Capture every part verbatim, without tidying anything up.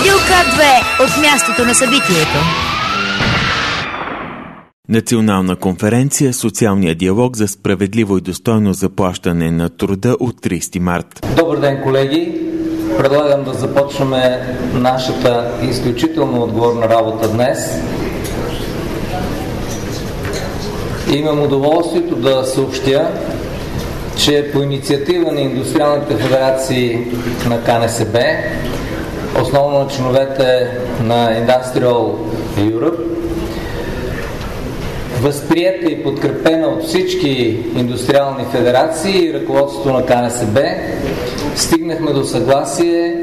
Радио К две от мястото на събитието. Национална конференция «Социалния диалог за справедливо и достойно заплащане на труда» от тридесети март. Добър ден, колеги! Предлагам да започнем нашата изключително отговорна работа днес. Имам удоволствието да съобщя, че по инициатива на индустриалните федерации на К Н С Б, основно на членовете на Industrial Europe, възприета и подкрепена от всички индустриални федерации и ръководството на К Н С Б, стигнахме до съгласие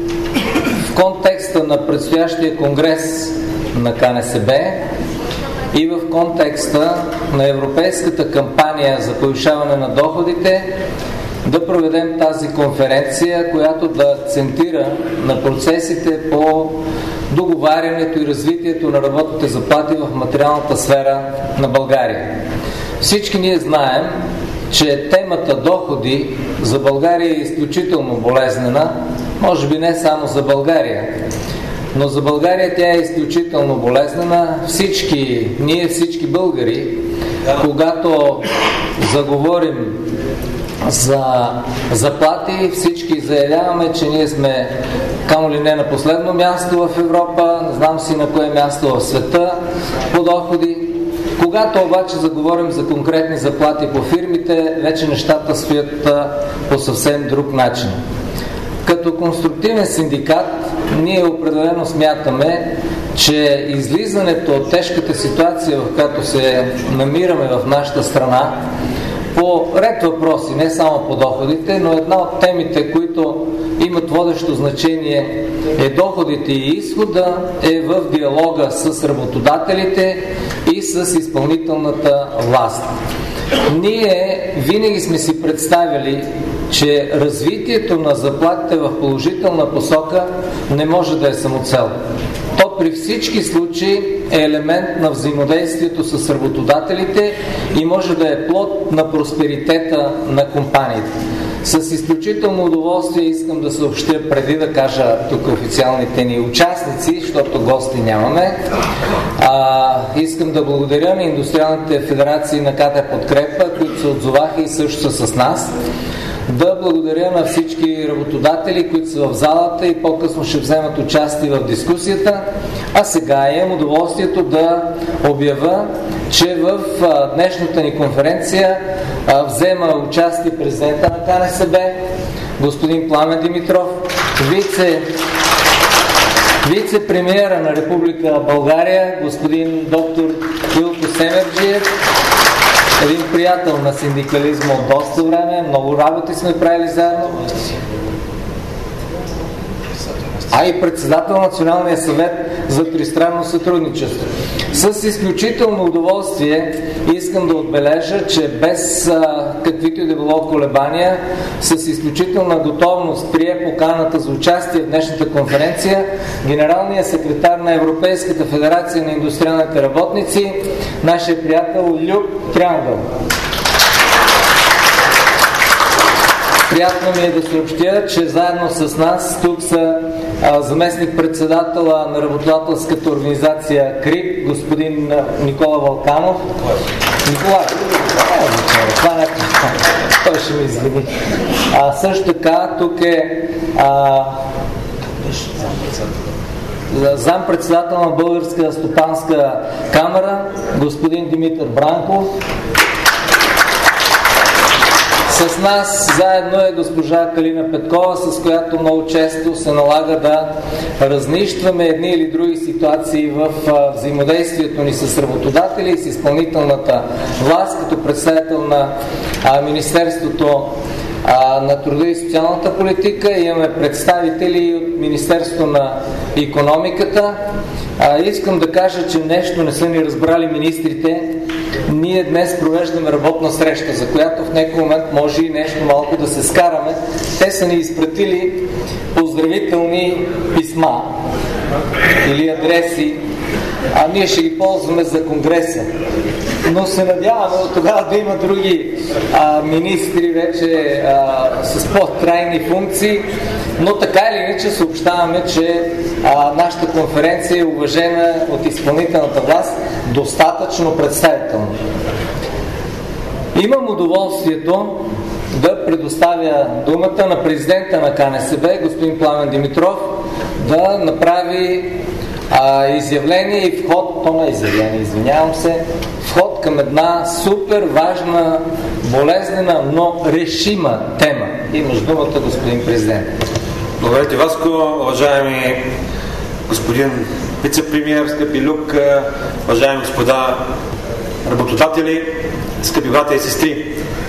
в контекста на предстоящия конгрес на К Н С Б и в контекста на европейската кампания за повишаване на доходите да проведем тази конференция, която да акцентира на процесите по договарянето и развитието на работните заплати в материалната сфера на България. Всички ние знаем, че темата доходи за България е изключително болезнена, може би не само за България, но за България тя е изключително болезнена. Всички, ние всички българи, когато заговорим за заплати, всички заявяваме, че ние сме камо ли не на последно място в Европа, не знам си на кое място в света по доходи. Когато обаче заговорим за конкретни заплати по фирмите, вече нещата стоят по съвсем друг начин. Като конструктивен синдикат, ние определено смятаме, че излизането от тежката ситуация, в която се намираме в нашата страна, по ред въпроси, не само по доходите, но една от темите, които имат водещо значение е доходите и изхода, е в диалога с работодателите и с изпълнителната власт. Ние винаги сме си представили, че развитието на заплатите в положителна посока не може да е самоцел. То при всички случаи е елемент на взаимодействието с работодателите и може да е плод на просперитета на компаниите. С изключително удоволствие искам да съобщя, преди да кажа тук официалните ни участници, защото гости нямаме, а, искам да благодаря на индустриалните федерации на К Т Подкрепа, които се отзоваха и също са с нас. Да благодаря на всички работодатели, които са в залата и по-късно ще вземат участие в дискусията. А сега имам удоволствието да обявя, че в днешната ни конференция взема участие президента на К Н С Б, господин Пламен Димитров, вице вице-премиера на Република България, господин доктор Илко Семерджиев, един приятел на синдикализма от доста време, много работи сме правили заедно, а и председател на Националния съвет за тристранно сътрудничество. С изключително удоволствие искам да отбележа, че без а, каквито и да било колебания, с изключителна готовност прие поканата за участие в днешната конференция генералният секретар на Европейската федерация на индустриалните работници, нашия приятел Люк Трянгъл. Приятно ми е да съобщя, че заедно с нас тук са заместник-председателя на работодателската организация К Р И Б, господин Никола Вълканов. Николай, това не е, той ще ми извини. А, също така, тук е а, зам-председател на Българска стопанска камера, господин Димитър Бранков. С нас заедно е госпожа Калина Петкова, с която много често се налага да разнищваме едни или други ситуации в взаимодействието ни с работодатели и с изпълнителната власт, като представител на Министерството на труда и социалната политика. Имаме представители от Министерството на икономиката. Искам да кажа, че нещо не са ни разбрали министрите. Ние днес провеждаме работна среща, за която в някой момент може и нещо малко да се скараме. Те са ни изпратили поздравителни писма или адреси, а ние ще ги ползваме за конгреса. Но се надяваме от тогава да има други а, министри вече а, с по-трайни функции, но така или иначе съобщаваме, че а, нашата конференция е уважена от изпълнителната власт достатъчно представително. Имам удоволствието да предоставя думата на президента на КНСБ, господин Пламен Димитров, да направи а, изявление и вход, то не е изявление, извинявам се, вход към една супер важна, болезнена, но решима тема. Имаш думата, господин президент. Благодаря ти, Васко. Уважаеми господин вице-премиер, скъпи Люк, уважаеми господа работодатели, скъпи братя и сестри.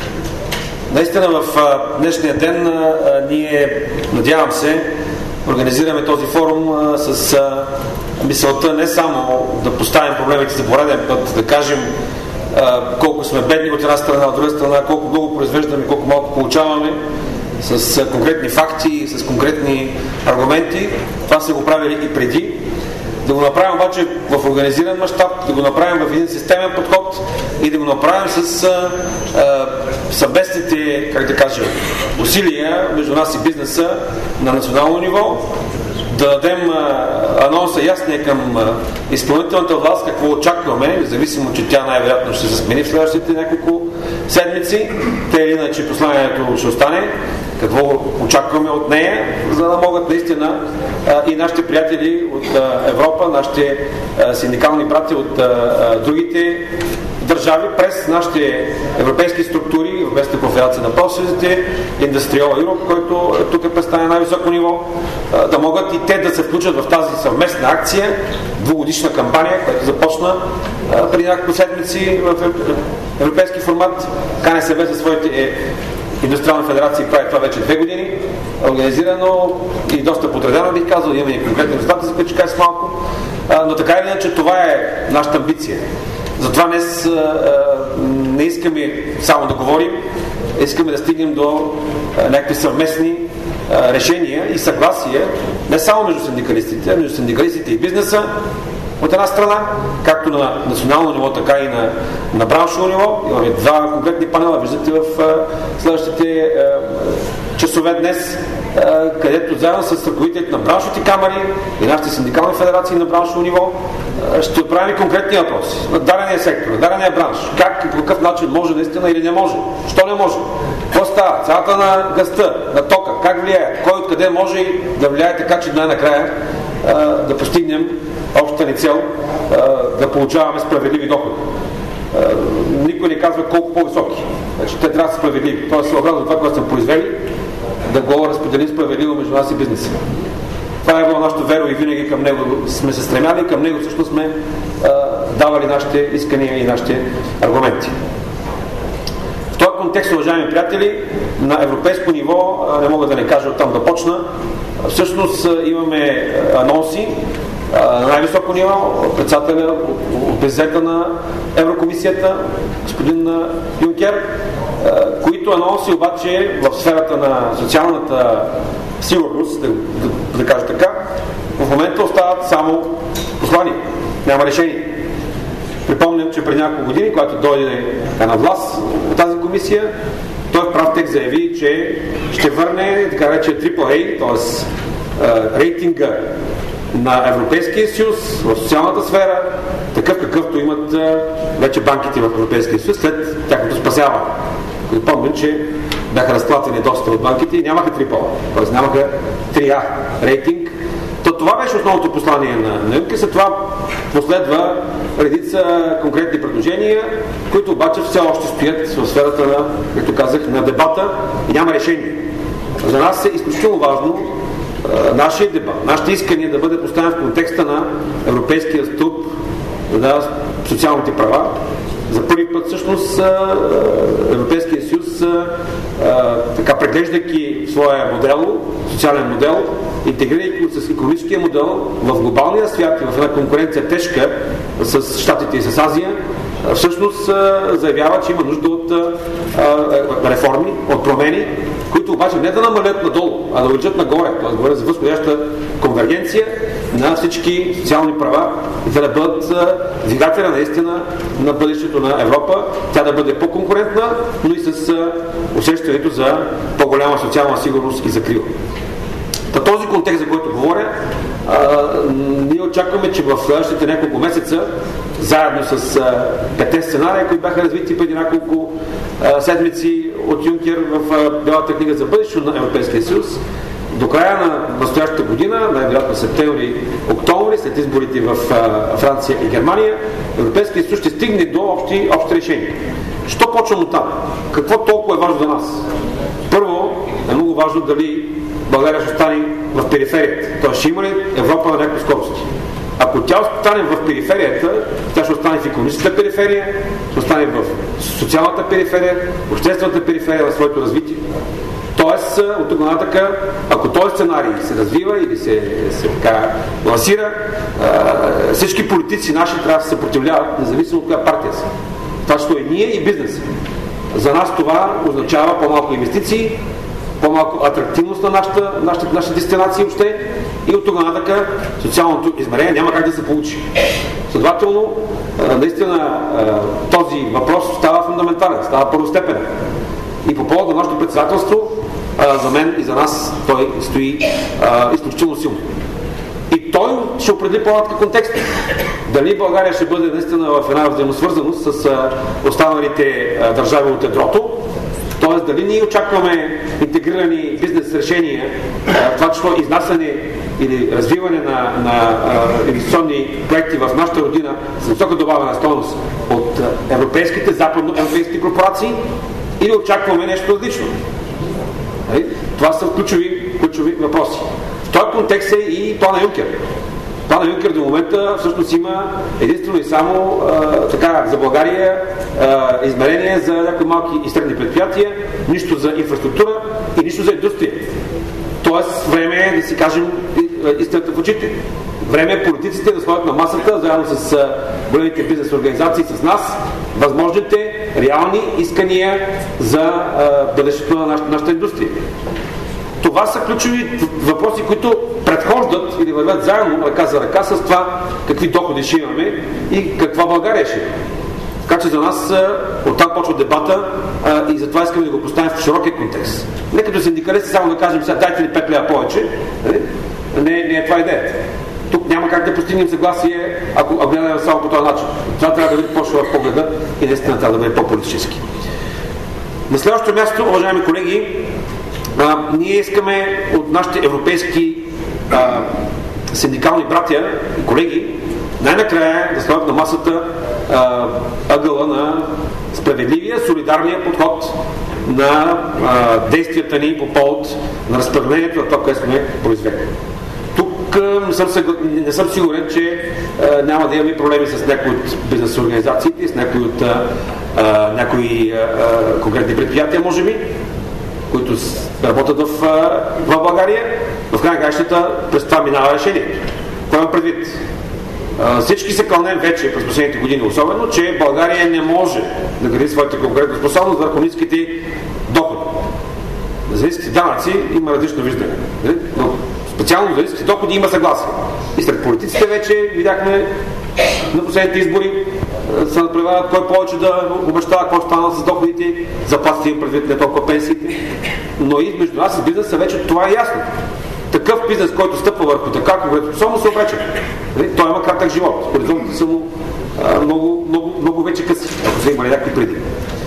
Наистина в днешния ден а, ние, надявам се, организираме този форум а, с а, мисълта не само да поставим проблемите за пореден път, да кажем а, колко сме бедни от една страна, от друга страна, колко много произвеждаме, колко малко получаваме, с а, конкретни факти, с конкретни аргументи. Това са го правили и преди. Да го направим обаче в организиран мащаб, да го направим в един системен подход и да го направим с а, а, съвместните, как да кажа, усилия между нас и бизнеса на национално ниво, да дадем а, анонса ясния към а, изпълнителната власт, какво очакваме, независимо, че тя най-вероятно ще се смени в следващите няколко седмици, те или иначе посланието ще остане, какво очакваме от нея, за да могат наистина а, и нашите приятели от а, Европа, нашите а, синдикални брати от а, а, другите държави, през нашите европейски структури, Европейската конфедерация на профсъюзите, Industrial Europe, който тук е представен на най-високо ниво, а, да могат и те да се включат в тази съвместна акция, двугодишна кампания, която започна а, преди няколко седмици в европейски формат. КНСБ за своите е, индустриални федерации прави това вече две години, организирано и доста подредено, бих казал, има и конкретни резултати, за които ще кажа малко, а, но така или иначе това е нашата амбиция. Затова днес а, а, не искаме само да говорим, искаме да стигнем до а, някакви съвместни а, решения и съгласия, не само между синдикалистите, а между синдикалистите и бизнеса, от една страна, както на национално ниво, така и на, на браншово ниво. Имаме два конкретни панела, виждате в а, следващите а, часове днес, а, където заедно с ръководителите на браншовите камери и нашите синдикални федерации на браншово ниво а, ще отправим конкретни въпроси на дадения сектор, на дадения бранш. Как и по какъв начин може наистина или не може? Що не може? Какво става? Цялата на гъста, на тока, как влияе? Кой откъде може да влияе така, че най-накрая а, да постигнем общата ни цел да получаваме справедливи доходи. Никой не казва колко по-високи. Значи, те трябва да са справедливи. Тоест, съобразно това, което сме произвели, да го разпределим справедливо между нас и бизнеса. Това е било нашето веро и винаги към него сме се стремяли и към него всъщност сме а, давали нашите искания и нашите аргументи. В този контекст, уважаеми приятели, на европейско ниво, не мога да не кажа оттам да почна, всъщност имаме анонси на най-високо ниво, председателя, президента на Еврокомисията, господин Юнкер, които анонси обаче в сферата на социалната сигурност, да, да, да кажа така, в момента остават само послания. Няма решение. Припомням, че преди няколко години, когато дойде на власт от тази комисия, той в прав текст заяви, че ще върне така рече Трипл Ей, т.е. рейтинга на Европейския съюз в социалната сфера, такъв какъвто имат а, вече банките в Европейския съюз след тяхното спасяване. Помня, че бяха разплатени доста от банките и нямаха трипъл, т.е. нямаха три А рейтинг. То това беше основното послание на Юнкер. След това последва редица конкретни предложения, които обаче все още стоят в сферата на, както казах, на дебата и няма решение. За нас е изключително важно нашия дебат, нашите искания да бъде поставен в контекста на европейския стълб на социалните права. За първи път всъщност Европейския съюз, така преглеждайки своя модел, социален модел, интегрирайки с икономическия модел в глобалния свят и в една конкуренция тежка с Щатите и с Азия, всъщност заявява, че има нужда от реформи, от промени, които обаче не да намалят надолу, а да увеличат нагоре. Т.е. говоря за възходяща конвергенция на всички социални права и те да бъдат двигателя наистина на бъдещето на Европа, тя да бъде по-конкурентна, но и с усещането за по-голяма социална сигурност и закрила. В този контекст, за който говоря, а, ние очакваме, че в следващите няколко месеца, заедно с а, пете сценария, които бяха развити преди няколко а, седмици от Юнкер в а, Бялата книга за бъдещето на Европейския съюз, до края на настоящата година, най-вероятно септември-октомври, след изборите в а, Франция и Германия, Европейския съюз ще стигне до общи, общи решения. Що почвам от там? Какво толкова е важно за нас? Първо, е много важно дали България ще остане в периферията. Тоест ще има ли Европа на някакви скорости? Ако тя остане в периферията, тя ще остане в икономическата периферия, ще остане в социалната периферия, в обществената периферия на своето развитие. Тоест, от тук нататък, ако този сценарий се развива или се, се така лансира, всички политици наши трябва да се съпротивляват, независимо от коя партия са. Това ще е ние и бизнеса. За нас това означава по-малко инвестиции, по-малко атрактивност на нашата, нашата, нашата дестинация въобще и от тук нататък социалното измерение няма как да се получи. Следователно, наистина този въпрос става фундаментален, става първостепенен. И по повод на нашето председателство, за мен и за нас той стои изключително силно. И той ще определи по-нататък контекст. Дали България ще бъде наистина в една взаимосвързаност с останалите държави от ядрото, т.е. дали ние очакваме интегрирани бизнес решения, това число изнасяне или развиване на, на инвестиционни проекти в нашата родина с висока добавена стойност от европейските, западноевропейските корпорации, или очакваме нещо различно. Това са ключови, ключови въпроси. В този контекст е и плана Юнкер. Плана Юнкер до момента всъщност има единствено и само а, така, за България а, измерение за някои малки и средни предприятия, нищо за инфраструктура и нищо за индустрия. Тоест време е да си кажем истината в очите. Време е политиците да сложат на масата, заедно с а, големите бизнес организации, с нас, възможните реални искания за а, бъдещето на нашата, нашата индустрия. Това са ключови въпроси, които предхождат или вървят заедно ръка за ръка с това какви доходи ще имаме и каква България ще има. Така че за нас оттам почва дебата а, и затова искаме да го поставим в широкия контекст. Не като синдикалисти само да кажем сега дайте ни пет лева повече. Не, не е това идеята. Тук няма как да постигнем съгласие, ако, ако гледаме само по този начин. Това трябва да бъде по-широк погледа и наистина трябва да бъде по-политически. На следващото място, уважаеми колеги, а, ние искаме от нашите европейски а, синдикални братя и колеги най-накрая да сложат на масата а, ъгъла на справедливия, солидарния подход на а, действията ни по повод на разпределението на това, което сме произвели. Тук а, не, съм съгла... не съм сигурен, че а, няма да имаме проблеми с някои от бизнес организациите, с някои от а, а, някои а, конкретни предприятия, може би, които работят в, в България. В крайна кращата през това минава решението. Кой има предвид? Всички се кълнем вече през последните години особено, че България не може да гради своята конкурентна способност върху ниските доходи. За ниските данъци има различно виждане. Но специално за ниските доходи има съгласие. И сред политиците вече видяхме на последните избори се надпреварят кой повече да обещава какво ще стана с доходите, заплатите им предвид не толкова пенсиите. Но и между нас и бизнеса вече това е ясно. Такъв бизнес, който стъпва върху така конкурентоспособност, се обрече. Той има кратък живот. Хоризонтите са му а, много, много, много вече къси, ако са имали някакви преди.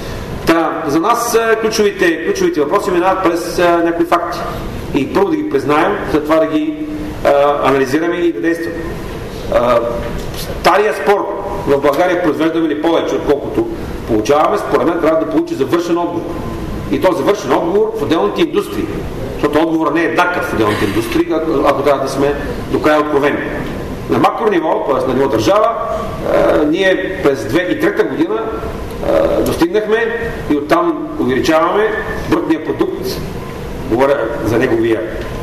Та, за нас ключовите, ключовите въпроси минават през а, някои факти. И първо да ги признаем, след това да ги а, анализираме и да действаме. А, стария спор в България произвеждаме ли повече, отколкото получаваме, според мен трябва да получи завършен отговор. И този завършен отговор в отделните индустрии. Защото отговорът не е еднакъв в отделните индустрии, ако, ако трябва да сме до края откровени. На макро ниво, т.е. на ниво държава, а, ние през две хиляди и трета година а, достигнахме и оттам увеличаваме брутния продукт, говоря за неговия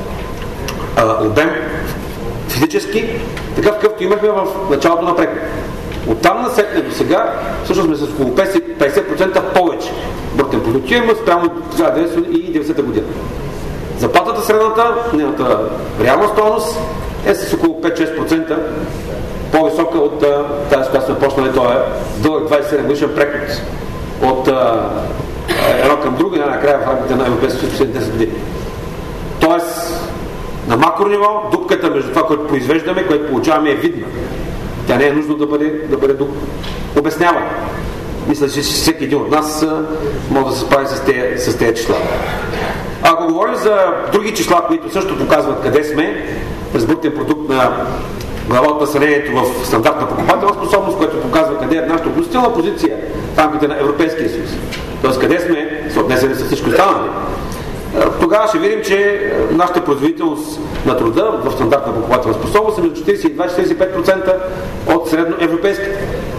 а, обем физически, такъв какъвто имахме в началото на прехода. Оттам насетне до сега, всъщност сме с около петдесет процента повече брутен продукт имаме спрямо хиляда деветстотин и деветдесета година. Заплатата средната, нейната реална стойност е с около пет-шест процента по-висока от тази, с която сме почнали, това е дълъг двадесет и седем годишен преход от а, едно към друго и накрая в рамките на Европейския съюз последните десет години. Тоест, На макро ниво дупката между това, което произвеждаме, което получаваме, е видна. Тя не е нужно да бъде, да бъде обяснявана. Мисля, че всеки един от нас а, може да се справи с тези, с тези числа. А ако говорим за други числа, които също показват къде сме, през брутен продукт на глава от населението в стандартна покупателна способност, което показва къде е нашата относителна позиция в рамките на Европейския съюз. Тоест къде сме, съотнесени с всичко останали. Тогава ще видим, че нашата производителност на труда в стандартна покупателна способност е между четиридесет и два до четиридесет и пет процента от средноевропейските.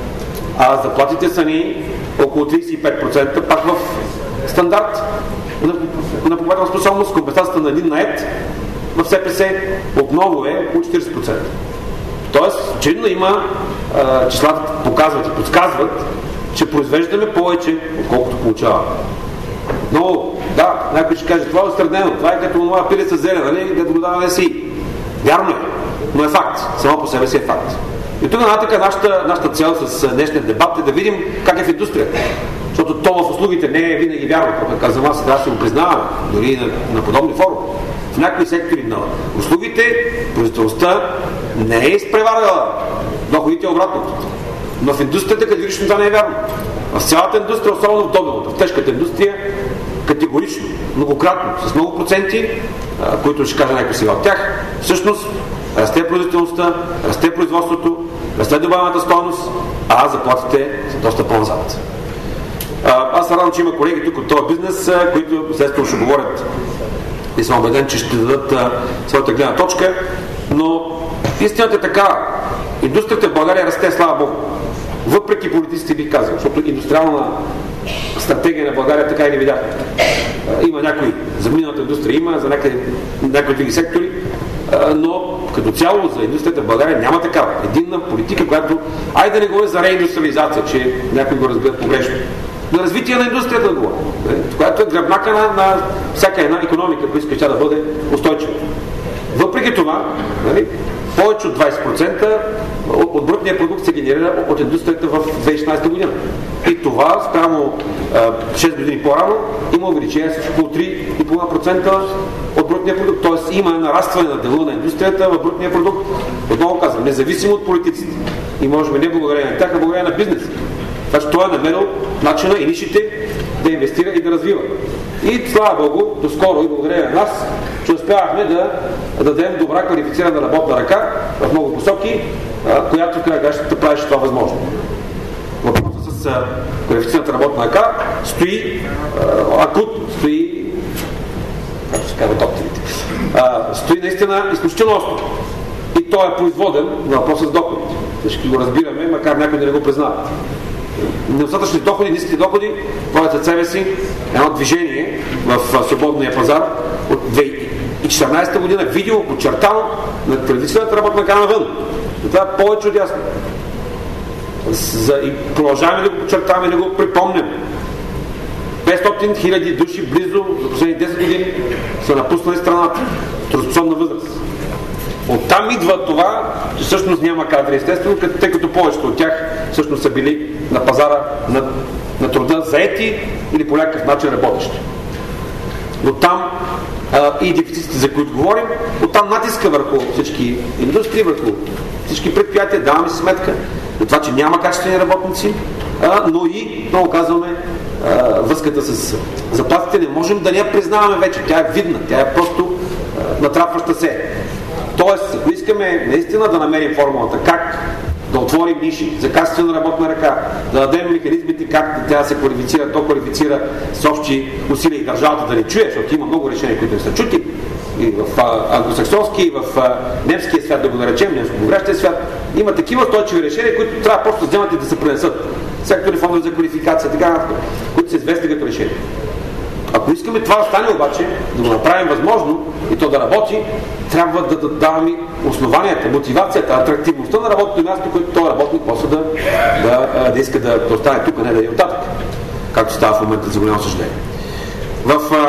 А заплатите са ни около тридесет и пет процента пак в стандарт на, на покупателна способност. Компенсацията на един наед в С П С отново е около четиридесет процента. Тоест, очевидно има а, числата показват и подсказват, че произвеждаме повече, отколкото получаваме. Но, да, някой ще каже, това е остръднено, това е като това пиле с зелена, нали, да го даваме си. Вярно е, но е факт. Само по себе си е факт. И тук нататък нашата, нашата цел с днешния дебат е да видим как е в индустрията. Защото то в услугите не е винаги вярно, като казвам аз, сега се го признавам, дори на, на подобни форуми. В някои сектори на услугите производителността не е изпреварила доходите обратното. Но в индустрията категорично това не е вярно. В цялата индустрия, особено в добивната, в тежката индустрия, категорично, многократно, с много проценти, които ще кажа някой сега от тях, всъщност расте производителността, расте производството, расте добавената стойност, а заплатите са доста по-назад. Аз се радвам, че има колеги тук от този бизнес, които следствено ще говорят и съм убеден, че ще дадат а, своята гледна точка, но истината е така. Индустрията в България расте, слава Богу. Въпреки политиците бих казал, защото индустриална стратегия на България така и не видяхме. Има някои, за миналата индустрия има, за някои, някои други сектори, а, но като цяло за индустрията в България няма такава. Единна политика, която, айде да не говорим за реиндустриализация, че някой го разбира погрешно. На развитие на индустрията да говорим, която е гръбнака на, на всяка една икономика, която иска тя да бъде устойчива. Въпреки това, нали, повече от двадесет процента от, от брутния продукт се генерира от индустрията в две хиляди и шестнадесета година. И това спрямо шест години по-рано има увеличение с около три цяло и пет процента от брутния продукт. Тоест има нарастване на дела на индустрията в брутния продукт. Отново казвам, независимо от политиците. И може би не благодарение на тях, а благодарение на бизнеса. Така че той е намерил начина и нишите да инвестира и да развива. И слава Богу, доскоро и благодарение на нас, че успявахме да, да дадем добра квалифицирана работна ръка в много посоки, която в края гащата правеше това възможно. Въпросът с квалифицираната работна ръка стои акутно, стои, както се казва докторите, стои наистина изключително остро. И той е производен на въпроса с доходите. Всички го разбираме, макар някой да не го признават. Недостатъчни доходи, ниски доходи водят след себе си едно движение в свободния пазар от две хиляди и четиринадесета година, видео подчертано на традиционната работна ръка навън. И това е повече от ясно. За, и продължаваме да го подчертаваме, да го припомняме. петстотин хиляди души близо за последни десет години са напуснали страната в трудоспособна възраст. Оттам идва това, че всъщност няма кадри, естествено, тъй като повечето от тях всъщност са били на пазара на, на труда заети или по някакъв начин работещи. Оттам а, и дефицитите, за които говорим, оттам натиска върху всички индустрии, върху всички предприятия, даваме си сметка за това, че няма качествени работници, а, но и, много казваме, а, връзката с заплатите не можем да не я признаваме вече. Тя е видна, тя е просто а, натрапваща се. Тоест, ако искаме наистина да намерим формулата как да отворим ниши за качествена работна ръка, да дадем механизмите как тя да се квалифицира, доквалифицира с общи усилия и държавата да не чуе, защото има много решения, които не са чути и в англосаксонски, и в а, немския свят, да го наречем, немско-говорящия свят, има такива устойчиви решения, които трябва просто да вземат и да се пренесат. Сектори, фондове за квалификация, така, които са известни като решения. Ако искаме това да стане обаче, да го направим възможно и то да работи, трябва да, да даваме основанията, мотивацията, атрактивността на работното място, което този работник после да, да, да иска да, да остане тук, а не да е оттатък, както става в момента за голямо съжаление. В а,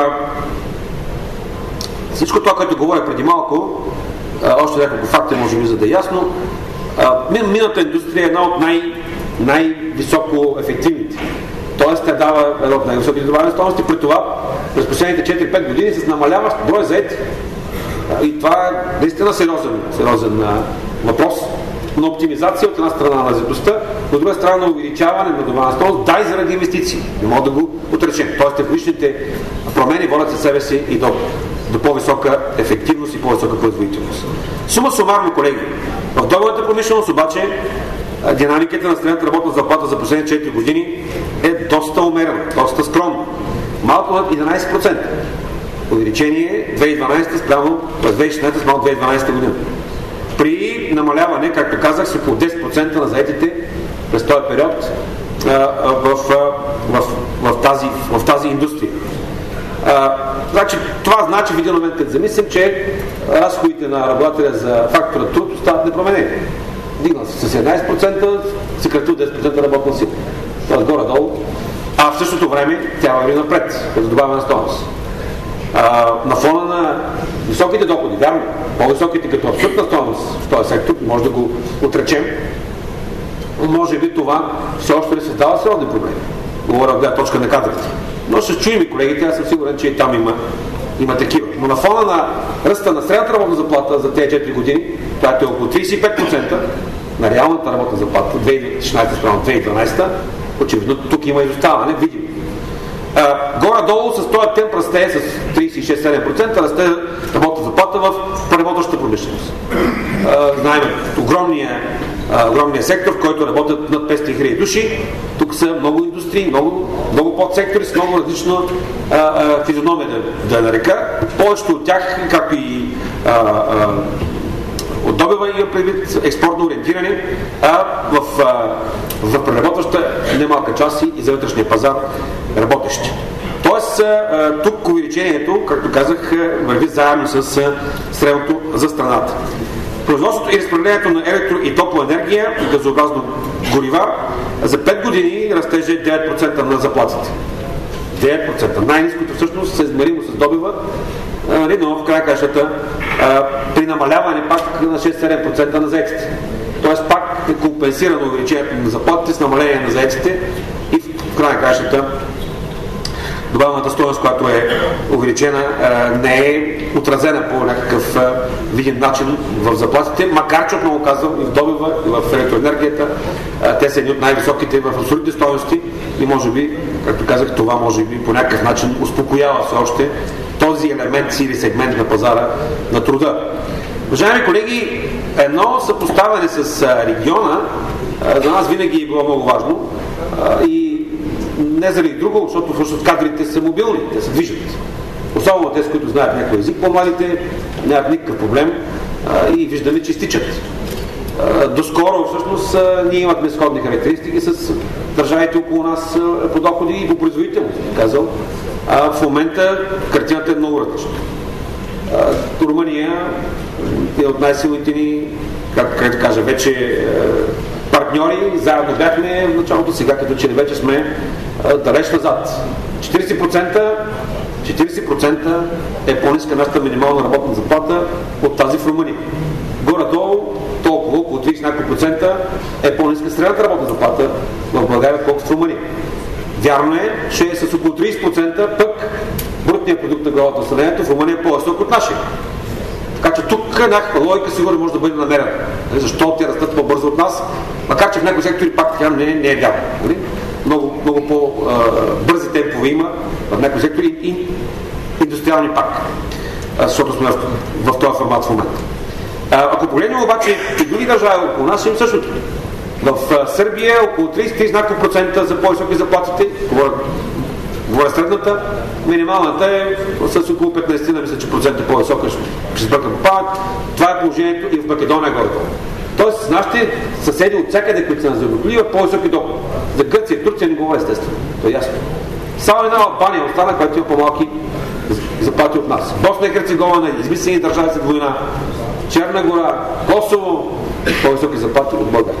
всичко това, което говоря преди малко, а, още няколко факта, може би, за да е ясно, а, минната индустрия е една от най, най-високо ефективните. Тоест, тя дава едно от най-високите добавени стойности, при това през последните четири-пет години с намаляващ брой заети. И това е наистина сериозен, сериозен въпрос на оптимизация от една страна на заетостта, от друга страна на увеличаване на добавена стойност, да и заради инвестиции. Не мога да го отречем. Тоест технологичните промени водят със себе си и до, до по-висока ефективност и по-висока производителност. Сума сумарно, колеги, в добавената промишленост обаче динамиката на средната работна заплата за последните четири години е доста умерена, доста скромна. Малко над единайсет процента. Увеличение две хиляди и дванадесета спрямо през две хиляди и шестнадесета спрямо две хиляди и дванадесета година. При намаляване, както казах, с около десет процента на заетите през този период а, а, в, а, в, в, в, тази, в тази индустрия. А, значи, това значи в един момент, като замислим, че разходите на работодателя за фактора труд остават непроменени. Дигнал се с единайсет процента, съкратил десет процента работна сила. Това е горе-долу. А в същото време тя върви напред, като добавена стойност. А, на фона на високите доходи, вярно, по-високите като абсолютна стойност в този сектор, може да го отречем, може би това все още не създава сериозни проблеми. Говоря от гледна точка на кадрите. Но ще чуем и колегите, аз съм сигурен, че и там има, има такива. Но на фона на ръста на средната работна заплата за тези четири години, това е около тридесет и пет процента на реалната работна заплата, две хиляди и шестнадесета спрямо две хиляди и дванадесета, очевидно тук има изоставане, видимо. Горе-долу с този темп расте с тридесет и шест цяло и седем процента расте работната заплата в преработващата промишленост. Знаем огромния, огромния сектор, в който работят над петстотин хиляди души. Тук са много индустрии, много, много подсектори с много различна физиономия да, да нарека. Повечето от тях, както и а, а, от добива и предвид експортно ориентирани, а в, а, в преработваща немалка част и за вътрешния пазар работещи. Тоест, а, тук увеличението, както казах, върви заедно с а, средното за страната. Производството и разпределението на електро- и топлоенергия и газообразно горива за пет години растеже девет процента на заплатите. девет процента. Най-ниското всъщност се измеримо с добива, но в край кащата при намаляване пак на шест до седем процента на заетите. Тоест пак е компенсирано увеличението на заплатите с намаление на заетите и в край кащата добавената стойност, която е увеличена, не е отразена по някакъв видим начин в заплатите, макар че, отново казвам, и в добива, и в електроенергията, те са едни от най-високите в абсолютни стойности и може би, както казах, това може би по някакъв начин успокоява все още този елемент или сегмент на пазара на труда. Уважаеми колеги, едно съпоставяне с региона за нас винаги е било много важно и не заради друго, защото всъщност кадрите са мобилни, те се движат. Особено тези, които знаят някой език, по-младите нямат никакъв проблем а, и виждаме, че изтичат. А, доскоро всъщност а, ние имахме сходни характеристики с държавите около нас а, по доходи и по производителност, казал. А в момента картината е много различна. Румъния е от най-силните ни, как, как да кажа, вече партньори, заедно бяхме в началото, сега като че ли вече сме а, далеч назад. четиридесет процента, четиридесет процента е по-ниска нашата минимална работна заплата от тази в Румъния. Горе-долу толкова, около тридесет процента е по-ниска средната работна заплата в България, колкото в Румъния. Вярно е, че е с около тридесет процента пък брутният продукт на глава от населението в Румъния е по-висок от нашия. Така че тук някаква логика сигурно може да бъде намерена. Защо те растат по-бързо от нас, макар че в някои сектори пак така не, не е вярно. Много, много по-бързи темпове има в някои сектори и индустриални пак, защото сме в този формат в момента. Ако погледнем обаче и други държави около нас, им същото. В Сърбия около тридесет до тридесет процента за по-високи заплатите, говоря средната, минималната е с около петнайсет, мисля, че процента по-висока, ще се бъркам по памет. Това е положението и в Македония горе-долу. Тоест, нашите съседи от всякъде, които са на заобиколи, по-високи доходи. За Гърция и Турция не говоря естествено. То е ясно. Само една Албания остана, която има по-малки заплати от нас. Босна и Херцеговина, измислени държави след война, Черна гора, Косово, по-високи заплати от България.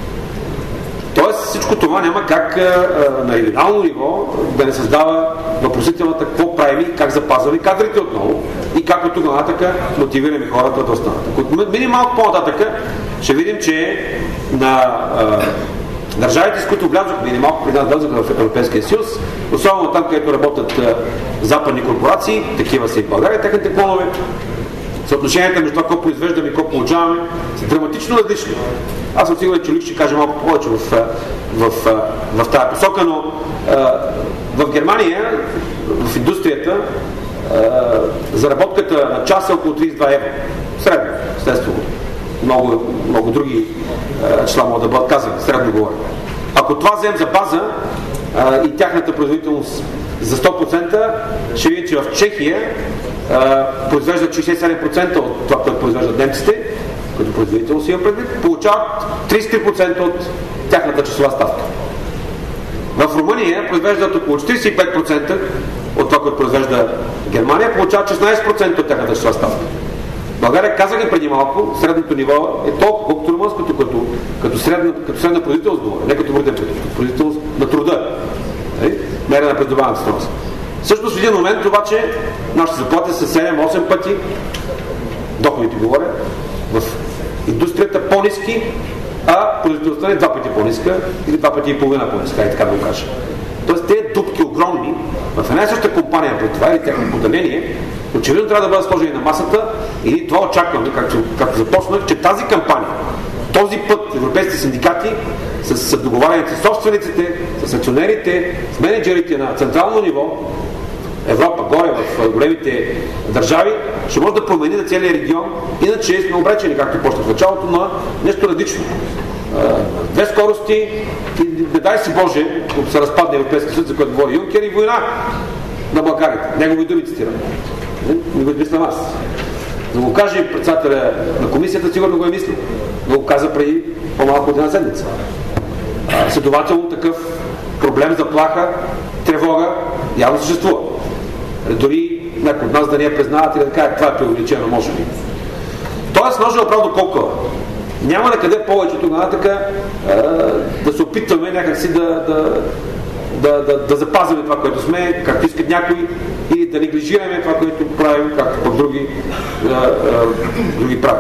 Тоест всичко това няма как а, на регионално ниво да не създава въпросителната какво правим и как запазваме кадрите отново и как от тук нататък мотивираме хората да останат. Ако минем малко по-нататък, ще видим, че на а, държавите, с които влязохме или малко преди да влязохме в Европейския съюз, особено там, където работят а, западни корпорации, такива са и в България, техните клонове, съотношенията между това, какво произвеждаме и какво получаваме, са драматично различни. Аз съм сигурен, че Люк ще каже малко повече в, в, в, в тази посока, но в Германия, в индустрията, заработката на час е около тридесет и два евро. Средно, естествено. Много, много други числа могат да бъдат казани, средно говоря. Ако това вземем за база и тяхната производителност за сто процента, ще видим, че в Чехия произвеждат шейсет и седем процента от това, което произвеждат немците, като производителност има предвид, получават тридесет и три процента от тяхната часова ставка. В Румъния произвеждат около четиридесет и пет процента от това, което произвежда Германия, получават шестнадесет процента от тяхната часова ставка. България, казах ги преди малко, средното ниво е толкова, колкото румънското, като, като, средна, като средна производителност говоря, не като брутен производителност на труда, мерена през добавената стойност. Също в един момент обаче нашите заплати са седем-осем пъти, доходите говоря, в индустрията по-ниски, а производителността е два пъти по-ниска или два пъти и половина по-ниска, и така да го кажа. Тоест тези дупки огромни в една и съща компания при това или тяхно поделение, очевидно трябва да бъдат сложени на масата и това очакваме, както, както започнах, че тази кампания, този път европейските синдикати с, с договаряните с собствениците, с акционерите, с менеджерите на централно ниво, Европа, горе в големите държави, ще може да промени на целия регион, иначе сме обречени, както почнах в началото, на нещо различно. Две скорости и не дай си Боже, когато се разпадне Европейския съюз, за който говори Юнкер, и война на Българите. Негови думи цитирам. Не го измислям аз. Да го каже председателя на комисията, сигурно го е мислил. Но го каза преди по-малко от една седмица. Следователно такъв проблем, заплаха, тревога явно съществува. Дори някой от нас да не я признават и да кажат, това е преувеличено, може би. Тоест, може да правда колкова. Няма на къде повече тук нататък да се опитваме някакси да, да, да, да, да запазим това, което сме, както искат някои, или да неглижираме това, което правим, както пък други, а, а, други правят.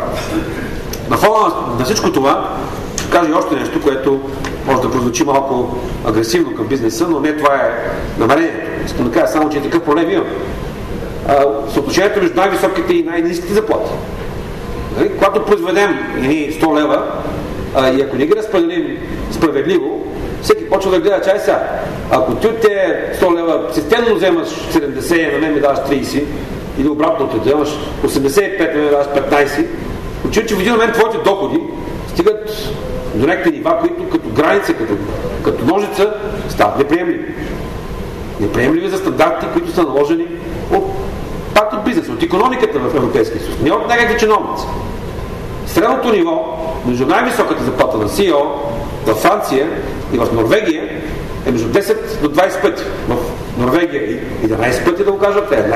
На фона на всичко това, ще кажа и още нещо, което може да прозвучи малко агресивно към бизнеса, но не това е намерението. Искам да кажа само, че такъв проблем имам. Съотношението между най-високите и най-ниските заплати. Нали? Когато произведем едни сто лева а, и ако не ги разпределим справедливо, всеки почва да гледа, чай сега. Ако ти от те сто лева системно вземаш седемдесет и на мен ми даваш тридесет, или обратното, ти вземаш осемдесет и пет, на мен ми даваш петнадесет, очевидно, че в един момент твоите доходи стигат до някакви нива, които като граница, като, като ножица, стават неприемливи. Неприемливи за стандарти, които са наложени от пак от бизнес, от икономиката в Европейския съюз, не от някакви чиновници. Средното ниво, между най-високата заплата на Си И О във Франция и в Норвегия е между десет до двадесет пъти. В Норвегия и единадесет пъти, да го кажат, е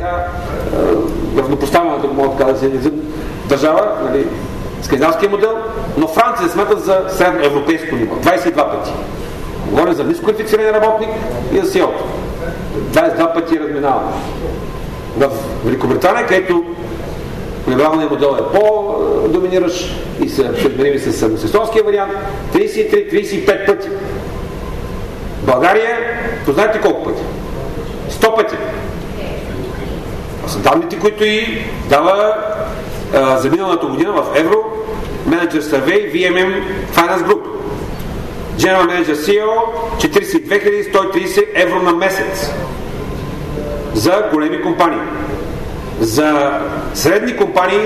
най-равнопоставената, мога да кажа, държава, нали, скандинавския модел, но Франция се смята за средно европейско ниво, двадесет и два пъти. Говорим за нискоквалифициран работник и за Си И О-то. двадесет и два пъти разминаваме. В Великобритания, където либералният модел е по-доминиращ и се съединими с англосаксонския вариант, тридесет и три - тридесет и пет пъти. България, познаете колко пъти? сто пъти. Това са данните, които и дава а, за миналата година в Евро Manager Survey Ви Ем Ем Finance Group. General Manager Си И О четиридесет и две хиляди сто и тридесет евро на месец за големи компании. За средни компании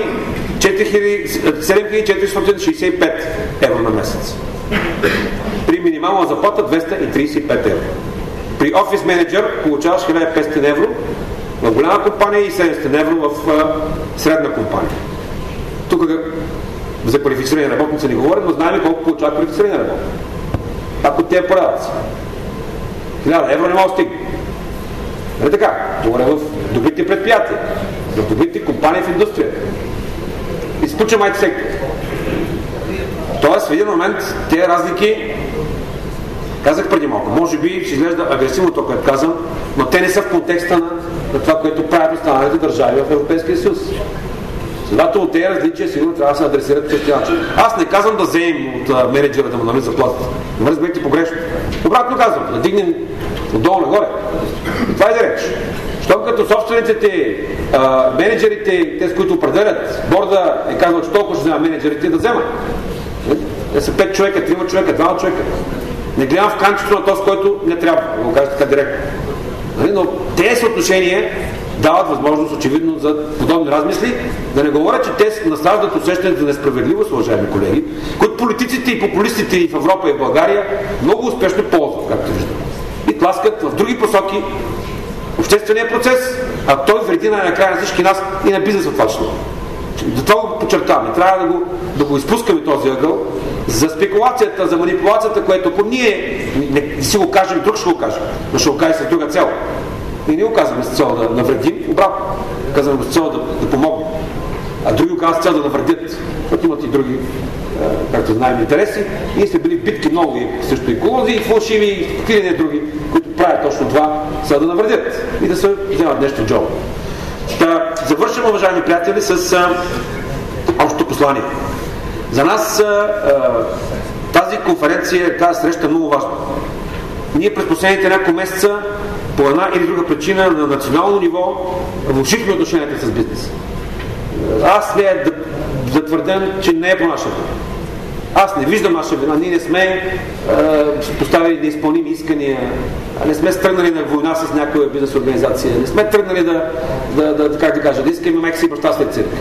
седем хиляди четиристотин шейсет и пет евро на месец. При минимална заплата двеста и тридесет и пет евро. При офис менеджер получаваш хиляда и петстотин евро в голяма компания и седемстотин евро в а, средна компания. Тук за квалифицирани работници не говорим, но знаем колко получават квалифицирани работници. Пак от тези порядъци. хиляда евро не може да стигне. Не така. Това е в добрите предприятия, в добрите компании в индустрията. Изключвам ай ти сектор. Тоест в един момент тези разлики, казах преди малко, може би ще изглежда агресивно това, което казвам, но те не са в контекста на, на това, което правят останалите държави в Европейския съюз. Следователно тези различия сигурно трябва да се адресират по същия начин. Аз не казвам да вземем от а, менеджера да му намали заплатата. Не ме разберете погрешно. Обратно казвам, да дигнем отдолу нагоре. И това е да реч. Щом като собствениците, а, менеджерите, те с които определят, борда е казал, че толкова ще взема менеджерите да вземат. Те са пет човека, трима човека, двама човека. Не гледам в канчето на този, който не трябва, да го кажа така директно. Но тези съотношения дават възможност, очевидно, за подобни размисли. Да не говоря, че те насаждат усещането за несправедливост, уважаеми колеги, които политиците и популистите и в Европа и в България много успешно ползват, както виждам. И тласкат в други посоки обществения процес, а той вреди най-накрая на всички нас и на бизнеса това число. За това го подчертаваме. Трябва да го, да го изпускаме този ъгъл за спекулацията, за манипулацията, което ако ние не, не си го кажем, друг ще го кажем, но ще го кажем с друга цел. И ние го казваме с цел да навредим, обратно. Казваме го с цел да, да помогнем. А други го казват с цел да навредят. Защото имат и други, както знаем, интереси. И сме били битки много и също еколози, и фалшиви, и какви не други, които правят точно това, са да навредят и да се вземат нещо джоба. Да завършим, уважаеми приятели, с а, общото послание. За нас а, а, тази конференция, тази среща е много важна. Ние през последните няколко месеца по една или друга причина на национално ниво влошихме отношенията с бизнеса. Аз не е да, да твърдя, че не е по наша вина. Аз не виждам наша вина. Ние не сме е, поставили неизпълними искания, не сме тръгнали на война с някоя бизнес организация, не сме тръгнали да, да, да, как да кажа, да искаме мекси и баща след цирк.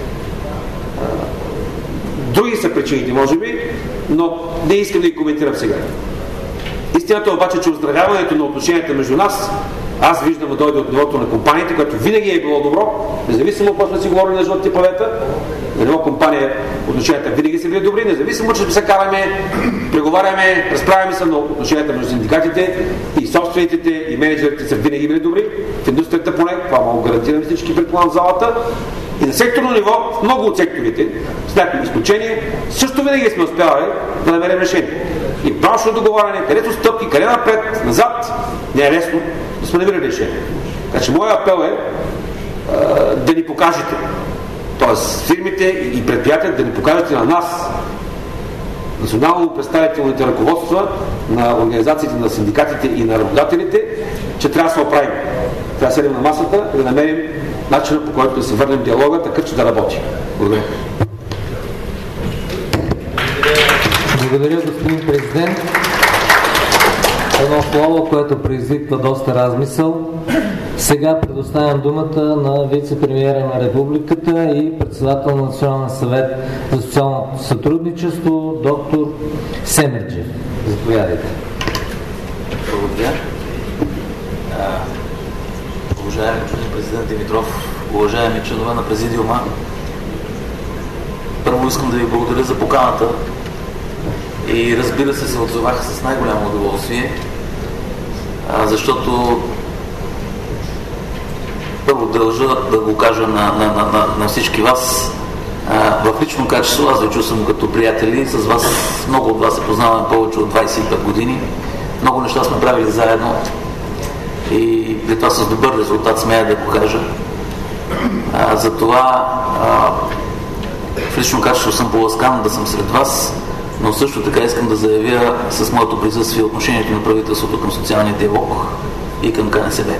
Други са причините, може би, но не искам да ги коментирам сега. Истината обаче, че оздравяването на отношенията между нас, аз виждам да дойде от нивото на компаниите, което винаги е било добро, независимо какво сме си говорили на жълтите павета, на ниво компания отношенията винаги са били добри, независимо, че се караме, преговаряме, разправяме се, но отношенията между синдикатите и собствените и менеджерите са винаги били добри, в индустрията поне, това мога гарантираме всички, предполагам в залата, и на секторно ниво, в много от секторите, с някакви изключения, също винаги сме успявали да намерим решение. И браншово договаряне, където стъпки, къде напред, назад, не е лесно да сме намерили решение. Така че моят апел е а, да ни покажете, т.е. фирмите и предприятията да ни покажете на нас, национално представителните ръководства на организациите на синдикатите и на работодателите, че трябва да се оправим. Трябва да седем на масата и да намерим начина, по който да се върнем диалога, такъв, че да работи. Благодаря. Благодаря, господин президент. Едно слово, което предизвиква доста размисъл. Сега предоставям думата на вице-премиера на Републиката и председател на Националния съвет за социално сътрудничество, доктор Семерджиев. Заповядайте. Благодаря. Уважаеми господин президент Димитров, уважаеми членове на президиума, първо искам да ви благодаря за поканата и разбира се се отзовах с най-голямо удоволствие, защото първо дължа да го кажа на, на, на, на всички вас в лично качество. Аз ви чувствам като приятели, с вас, много от вас се познаваме повече от двайсет и пет години, много неща сме правили заедно и при това с добър резултат, смея да го кажа. А, затова а, в лично качество съм поласкан да съм сред вас, но също така искам да заявя с моето присъствие отношението на правителството към социалния диалог и към КНСБ.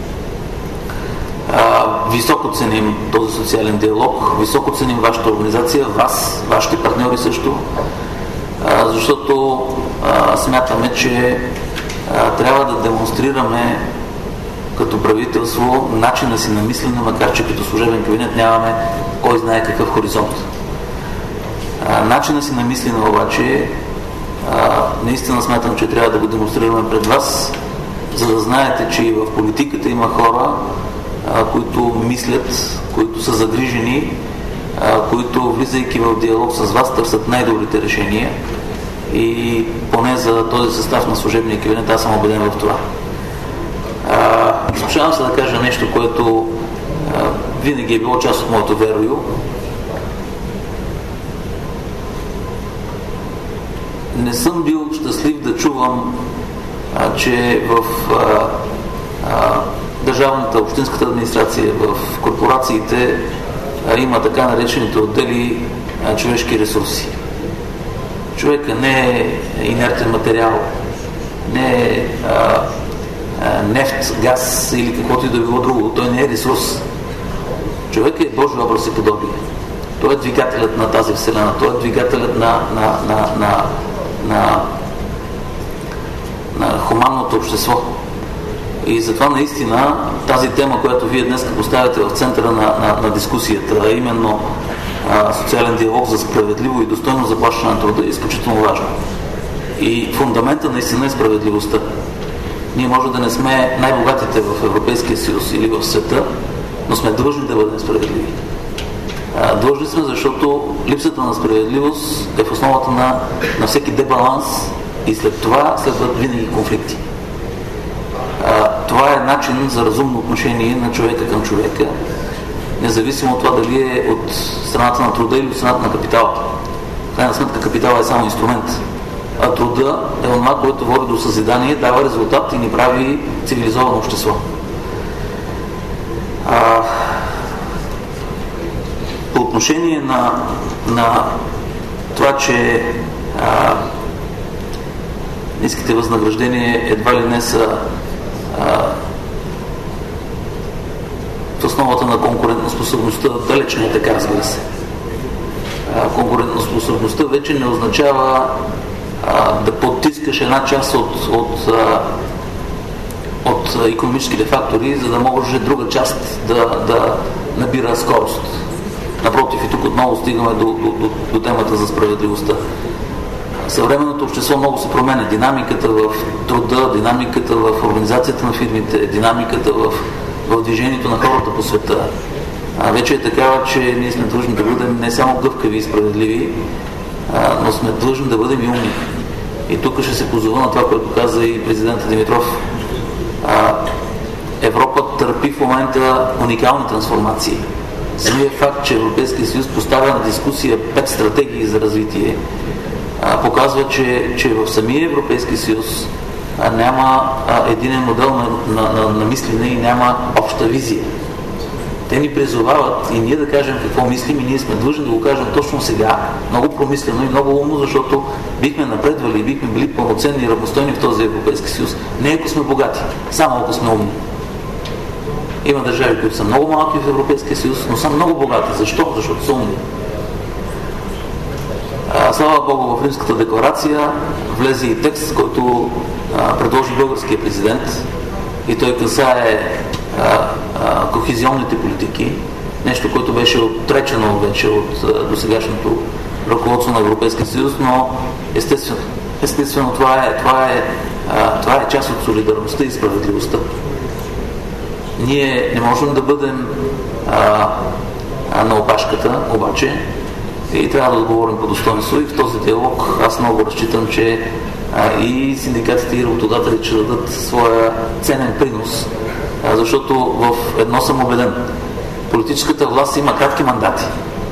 А, високо ценим този социален диалог, високо ценим вашата организация, вас, вашите партньори също, а, защото а, смятаме, че а, трябва да демонстрираме като правителство начина си на мислене, макар че като служебен кабинет нямаме кой знае какъв хоризонт. А, начина си на мислене обаче а, наистина смятам, че трябва да го демонстрираме пред вас, за да знаете, че и в политиката има хора, а, които мислят, които са загрижени, а, които влизайки в диалог с вас търсят най-добрите решения и поне за този състав на служебния кабинет аз съм убеден в това. Изкушавам се да кажа нещо, което а, винаги е било част от моето верою. Не съм бил щастлив да чувам, а, че в а, а, държавната, общинската администрация, в корпорациите а, има така наречените отдели а, човешки ресурси. Човека не е инертен материал, не е а, нефт, газ или каквото и да било друго. Той не е ресурс. Човек е Божий образ и подобие. Той е двигателят на тази вселена. Той е двигателят на, на, на, на, на, на хуманното общество. И затова наистина тази тема, която вие днес поставяте в центъра на, на, на дискусията, а именно а, социален диалог за справедливо и достойно заплащане на труда, е изключително важно. И фундамента наистина е справедливостта. Ние може да не сме най-богатите в Европейския съюз или в света, но сме длъжни да бъдем справедливи. А, длъжни сме, защото липсата на справедливост е в основата на, на всеки дебаланс и след това следват винаги конфликти. А, това е начин за разумно отношение на човека към човека, независимо от това дали е от страната на труда или от страната на капитала. В крайна сметка капитала е само инструмент, а труда е това, което води до съзидание, дава резултат и ни прави цивилизовано общество. А, по отношение на, на това, че а, ниските възнаграждения едва ли не са а, в основата на конкурентоспособността, далеч не е така, разбира се. А, конкурентоспособността вече не означава а, да потискаш една част от, от, а, от икономическите фактори, за да може друга част да, да набира скорост. Напротив, и тук отново стигаме до, до, до, до темата за справедливостта. Съвременното общество много се променя. Динамиката в труда, динамиката в организацията на фирмите, динамиката в, в движението на хората по света. А, вече е такава, че ние сме длъжни да бъдем не само гъвкави и справедливи, а, но сме длъжни да бъдем и умни. И тук ще се позова на това, което каза и президента Димитров. А, Европа търпи в момента уникални трансформации. Самият факт, че Европейския съюз поставя на дискусия пет стратегии за развитие, а, показва, че, че в самия Европейски съюз а, няма а, единен модел на, на, на, на мислене и няма обща визия. Те ни призовават и ние да кажем какво мислим, и ние сме длъжни да го кажем точно сега, много промислено и много умно, защото бихме напредвали и бихме били пълноценни и равностойни в този Европейски съюз, не ако сме богати, само ако сме умни. Има държави, които са много малки в Европейския съюз, но са много богати. Защо? Защото са умни. А, слава Богу, в Римската декларация влезе и текст, който а, предложи българския президент, и той касае а, а, кохезионните политики, нещо, което беше отречено вече от а, досегашното ръководство на Европейския съюз, но естествено, естествено това, е, това, е, а, това е част от солидарността и справедливостта. Ние не можем да бъдем а, а, на опашката, обаче, и трябва да отговорим по достоинство, и в този диалог аз много разчитам, че а, и синдикатите, и работодатели ще дадат своя ценен принос, а, защото в едно съм убеден. Политическата власт има кратки мандати,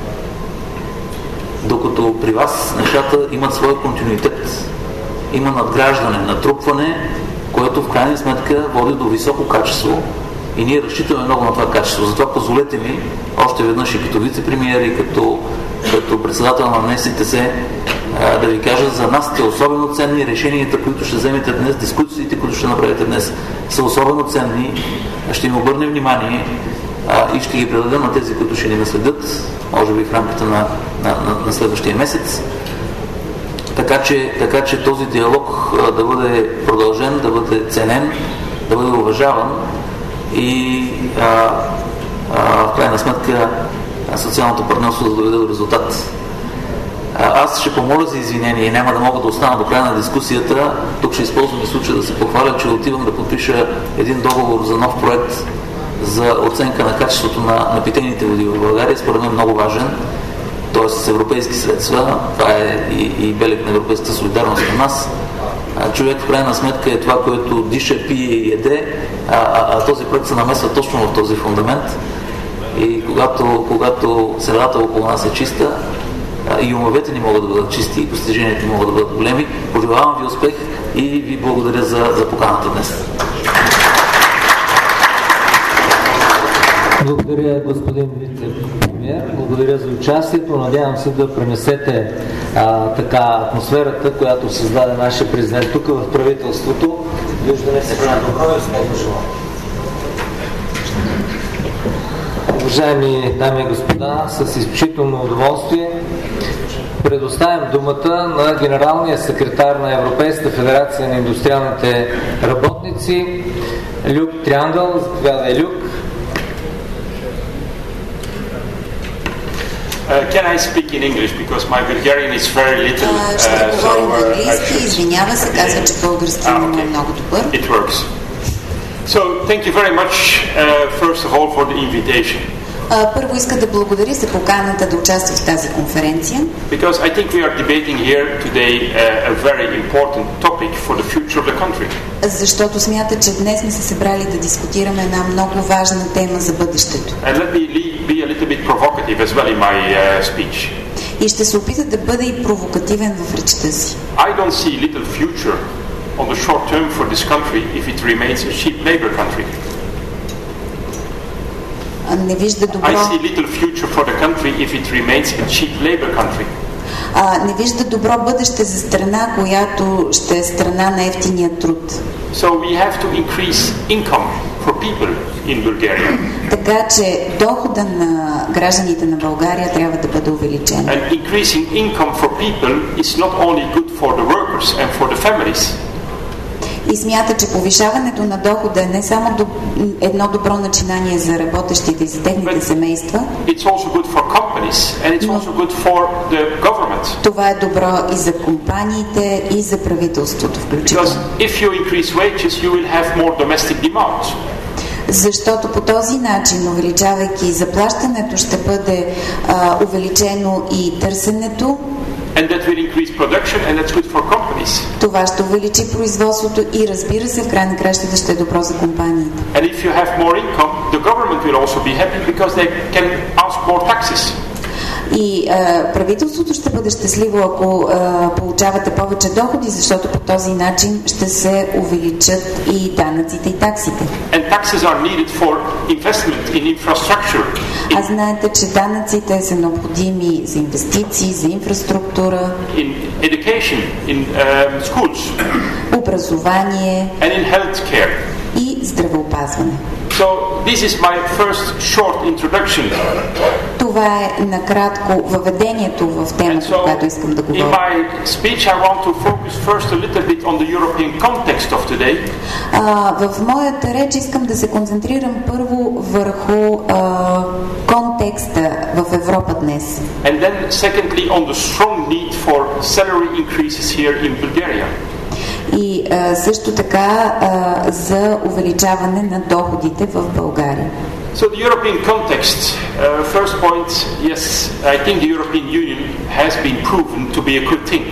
докато при вас нещата имат своя континуитет. Има надграждане, натрупване, което в крайна сметка води до високо качество, и ние разчитаме много на това качество. Затова позволете ми още веднъж и като вице-премиер, и като, като председател на НСТС да ви кажа, за нас сте особено ценни. Решенията, които ще вземете днес, дискусиите, които ще направите днес, са особено ценни. Ще им обърнем внимание а, и ще ги предадем на тези, които ще ни наследят, може би в рамките на, на, на, на следващия месец. Така че, така че този диалог а, да бъде продължен, да бъде ценен, да бъде уважаван, и а, а, в крайна сметка социалното партньорство да доведе до резултат. А, аз ще помоля за извинение и няма да мога да остана до края на дискусията. Тук ще използвам и случая да се похваля, че отивам да подпиша един договор за нов проект за оценка на качеството на, на питейните води в България. Според мен много важен, т.е. с европейски средства. Това е и, и белег на европейската солидарност на нас. Човек в крайна сметка е това, което диша, пие и еде, а, а, а този проект се намесва точно в този фундамент. И когато, когато средата около нас е чиста, а, и умовете ни могат да бъдат чисти, и постиженията ни могат да бъдат големи, пожелавам ви успех и ви благодаря за, за поканата днес. Благодаря, господин вице-премиер. Благодаря за участието. Надявам се да пренесете а, така атмосферата, която създаде нашия президент тук в правителството. Виждаме се на добро и успешно желание. Уважаеми дами и господа, с изключително удоволствие предоставям думата на генералния секретар на Европейската федерация на индустриалните работници Люк Триангъл. Заповядай, Люк. Uh, can I speak in English because my Bulgarian is very little? Uh, ще uh, говорим на so, uh, английски. Извинява се, казва, че български ah, не е okay. много добър. It works. So, thank you very much, uh, first of all, for the invitation. Uh, първо иска да благодаря за поканата да участва в тази конференция. Because I think we are debating here today uh, a very important topic for the future of the country. Защото смята, че днес сме се събрали да дискутираме една много важна тема за бъдещето. And let me be a little bit provocative as well in my uh, speech. И ще се опита да бъде и провокативен в речта си. I don't see little future on the short term for this country if it remains a cheap labor country. Не вижда добро. I see little future for the country if it remains a cheap labor country. А, не вижда добро бъдеще за страна, която ще е страна на евтиния труд. So we have to increase income for people in Bulgaria. Така че дохода на гражданите на България трябва да бъде увеличен. And increasing income for people is not only good for the workers and for the families. И смята, че повишаването на дохода е не само до, едно добро начинание за работещите и за техните семейства, it's also good for companies and it's also good for the government. Това е добро и за компаниите, и за правителството включително. Because if you increase wages, you will have more domestic demand. Защото по този начин, увеличавайки заплащането, ще бъде а, увеличено и търсенето. And that will increase production and that's good for companies. Това ще увеличи производството и, разбира се, в край на кращата ще е добро за компаниите. And if you have more income, the government will also be happy because they can ask more taxes. И а, правителството ще бъде щастливо, ако а, получавате повече доходи, защото по този начин ще се увеличат и данъците и таксите. And taxes are needed for investment in infrastructure. А знаете, че данъците са необходими за инвестиции, за инфраструктура, in education, in um, schools, образование and in healthcare. и здравеопазване. So this is my first short introduction. Това е накратко въведението в темата, So, която искам да in говоря. my speech, I want to focus first a little bit on the European context of today. А, в моята реч искам да се концентрирам първо върху а, контекста в Европа днес. And then secondly on the strong need for salary increases here in Bulgaria. И а, също така а, за увеличаване на доходите в България. So the European context, uh, first point, yes, I think the European Union has been proven to be a good thing.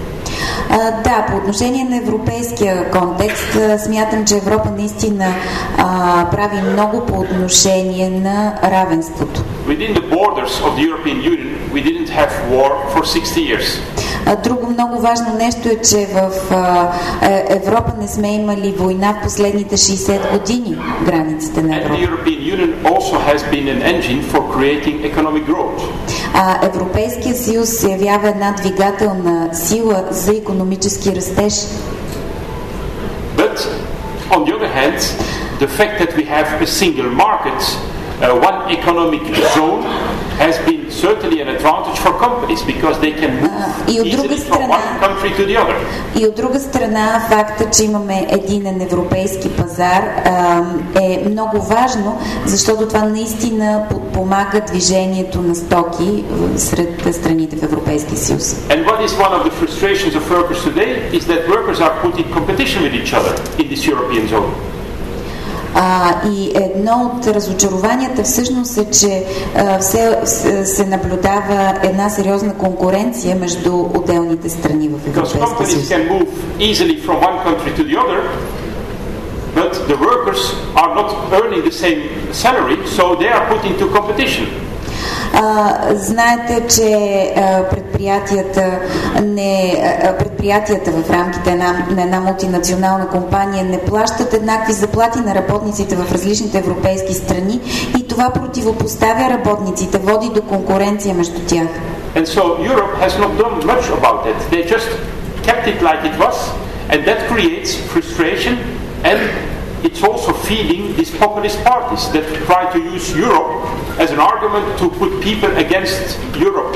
А, да, по отношение на европейския контекст, а, смятам, че Европа наистина а, прави много по отношение на равенството. Within the borders of the European Union, we didn't have war for sixty years. А, друго много важно нещо е, че в а, Европа не сме имали война в последните шейсет години в границите на And the Европа. European Union also has been an engine for creating economic growth. А Европейския съюз се явява една двигателна сила за икономически растеж. But on the other hand, the fact that we have a single market, uh, one economic zone, has been certainly an advantage for companies because they can move и от друга easily from страна, one country to the other. И от друга страна, факта, че имаме единен европейски пазар а, е много важно, защото това наистина подпомага движението на стоки сред страните в Европейския съюз. And what is one of the frustrations of workers today is that workers are put in competition with each other in this European zone. А, и едно от разочарованията всъщност е, че а, все се наблюдава една сериозна конкуренция между отделните страни в Европейския съюз. But the workers are not earning the same salary, so they are put into competition. А, знаете, че а, предприятията, не, а, предприятията в рамките на, на една мултинационална компания не плащат еднакви заплати на работниците в различните европейски страни и това противопоставя работниците, води до конкуренция между тях. And so Europe has not done much about it. They just kept it like it was, and that creates frustration and it's also feeding these populist parties that try to use Europe as an argument to put people against Europe.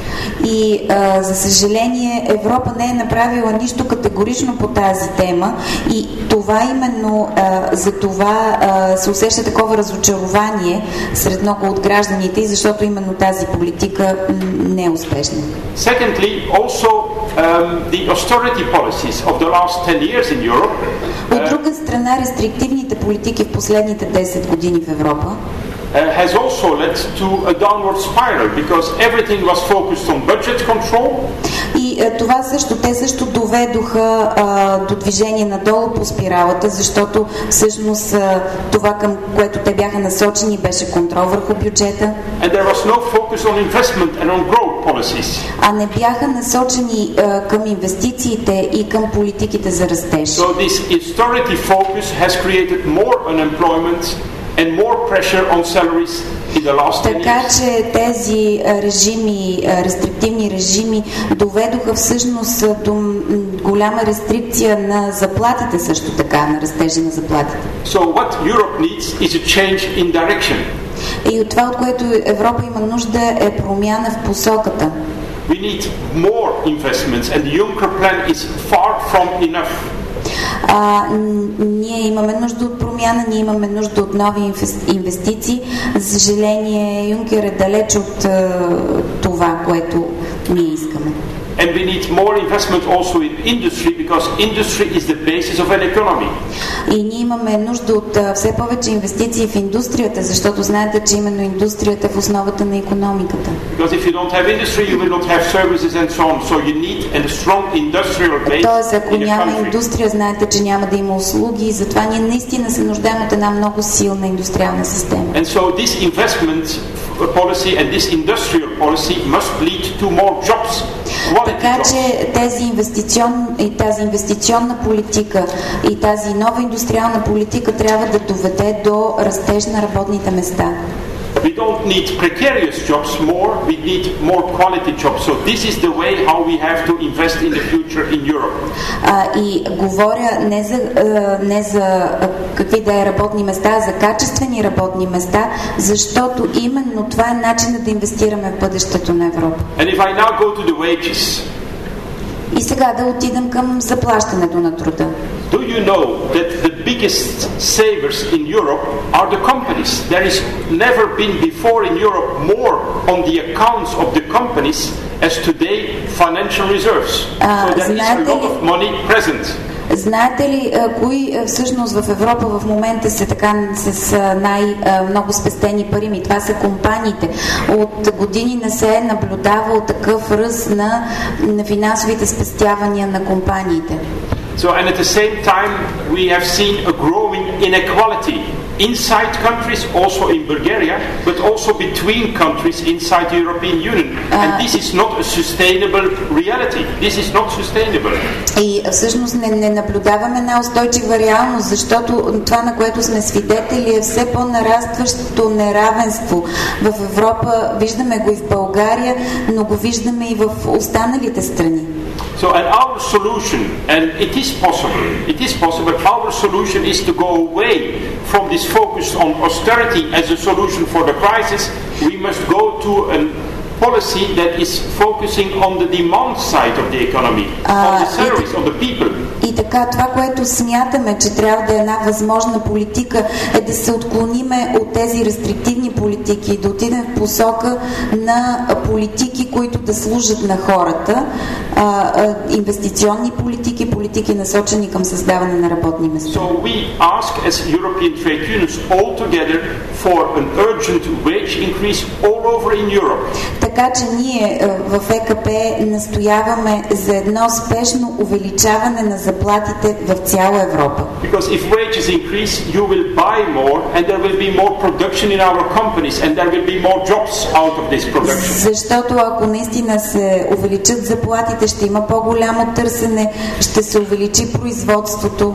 И а, за съжаление Европа не е направила нищо категорично по тази тема и това именно а, за това а, се усеща такова разочарование сред много от гражданите, защото именно тази политика не е успешна. Secondly, also um, the austerity policies of the last ten years in Europe. От друга страна, рестриктивните политики в последните десет години в Европа Uh, has also led to a downward spiral because everything was focused on budget control. И а, това също, те също доведоха а, до движение надолу по спиралата, защото всъщност а, това, към което те бяха насочени, беше контрол върху бюджета. And there was no focus on investment and on growth policies. А не бяха насочени а, към инвестициите и към политиките за растеж. So this austerity focus has created more unemployment and more pressure on salaries in the last ten years. Така че тези режими, рестриктивни режими доведоха всъщност до голяма рестрикция на заплатите също така, на растежа на заплатите. So what Europe needs is a change in direction. И от това, от което Европа има нужда, е промяна в посоката. We need more investments and the Juncker plan is far from enough. А, ние имаме нужда от промяна, ние имаме нужда от нови инвестиции. За съжаление, Юнкер е далеч от а, това, което ние искаме. And we need more investment also in industry because industry is the basis of an economy. И ние имаме нужда от а, все повече инвестиции в индустрията, защото знаете, че именно индустрията е в основата на икономиката. Because if you don't have industry, you will not have services and so on. So you need a strong industrial base. Тоест, ако in a няма country. индустрия, знаете, че няма да има услуги и затова ние наистина се нуждаем от една много силна индустриална система. And so this investment policy and this industrial policy must lead to more jobs. Така че тези инвестицион, и тази инвестиционна политика и тази нова индустриална политика трябва да доведе до растеж на работните места. We don't need precarious jobs more, we need more quality jobs. So this is the way how we have to invest in the future in Europe. А, и говоря не за, а, не за а, какви да е работни места, а за качествени работни места, защото именно това е начинът да инвестираме в бъдещето на Европа. And if I now go to the wages, и сега да отидем към заплащането на труда. do you know that the biggest savers in Europe are the companies? There is never been before in Europe more on the accounts of the companies as today financial reserves. Uh, so there is a lot of money present. Знаете ли, кои всъщност в Европа в момента са така с най-много спестени пари? Ми това са компаниите. От години не се е наблюдавал такъв ръст на, на финансовите спестявания на компаниите. So, and at the same time, we have seen a growing inequality inside countries, also in Bulgaria, but also between countries inside the European Union. Uh, and this is not a sustainable reality. This is not sustainable. И всъщност не, не наблюдаваме една устойчива реалност, защото това, на което сме свидетели, е все по-нарастващо неравенство. В Европа виждаме го и в България, но го виждаме и в останалите страни. So, and our solution, and it is possible, it is possible, our solution is to go away from this focus on austerity as a solution for the crisis. We must go to a policy that is focusing on the demand side of the economy, uh, on the salaries of the people. И така, това, което смятаме, че трябва да е една възможна политика, е да се отклониме от тези рестриктивни политики и да отидем в посока на политики, които да служат на хората, а, а, инвестиционни политики, политики насочени към създаване на работни места. So we ask as European trade unions all together for an urgent wage increase all over in Europe. Така че ние в Е К П настояваме за едно спешно увеличаване на заплатите в цяла Европа. Because if wages increase, you will buy more and there will be more production in our companies and there will be more jobs out of this production. Защото ако наистина се увеличат заплатите, ще има по-голямо търсене, ще се увеличи производството.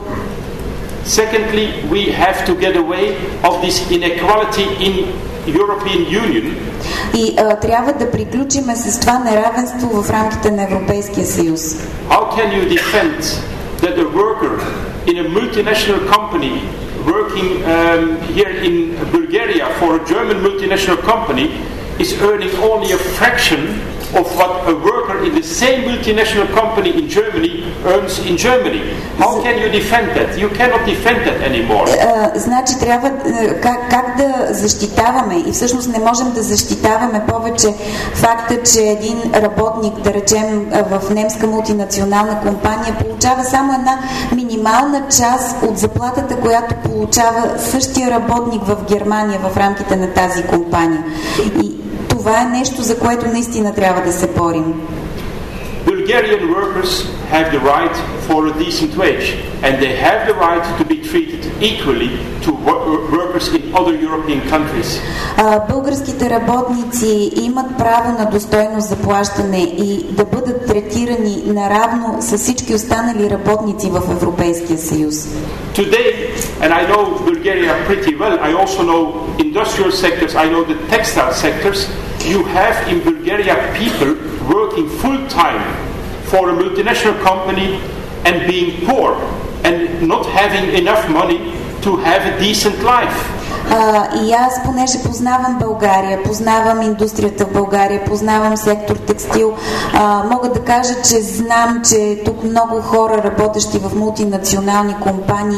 Secondly, we have to get away of this inequality in European Union. И а, трябва да приключиме с това неравенство в рамките на Европейския съюз. How can you defend that a worker in a multinational company working um, here in Bulgaria for a German multinational company is earning only a fraction of what a worker in the same multinational company in Germany earns in Germany. How can you defend that? You cannot defend that anymore. Uh, значи трябва uh, как, как да защитаваме и всъщност не можем да защитаваме повече факта, че един работник, да речем в немска мултинационална компания, получава само една минимална част от заплатата, която получава същия работник в Германия в рамките на тази компания. И това е нещо, за което наистина трябва да се борим. Bulgarian workers have the right for a decent wage, and they have the right to be treated equally to workers in other European countries. Българските работници имат право на достойно заплащане и да бъдат третирани наравно с всички останали работници в Европейския съюз. Today, and I know Bulgaria pretty well, I also know industrial sectors, I know the textile sectors. You have in Bulgaria people working full-time for a multinational company and being poor and not having enough money to have a decent life. Uh, и аз, понеже познавам България, познавам индустрията в България, познавам сектор текстил, uh, мога да кажа, че знам, че тук много хора, работещи в мултинационални компании,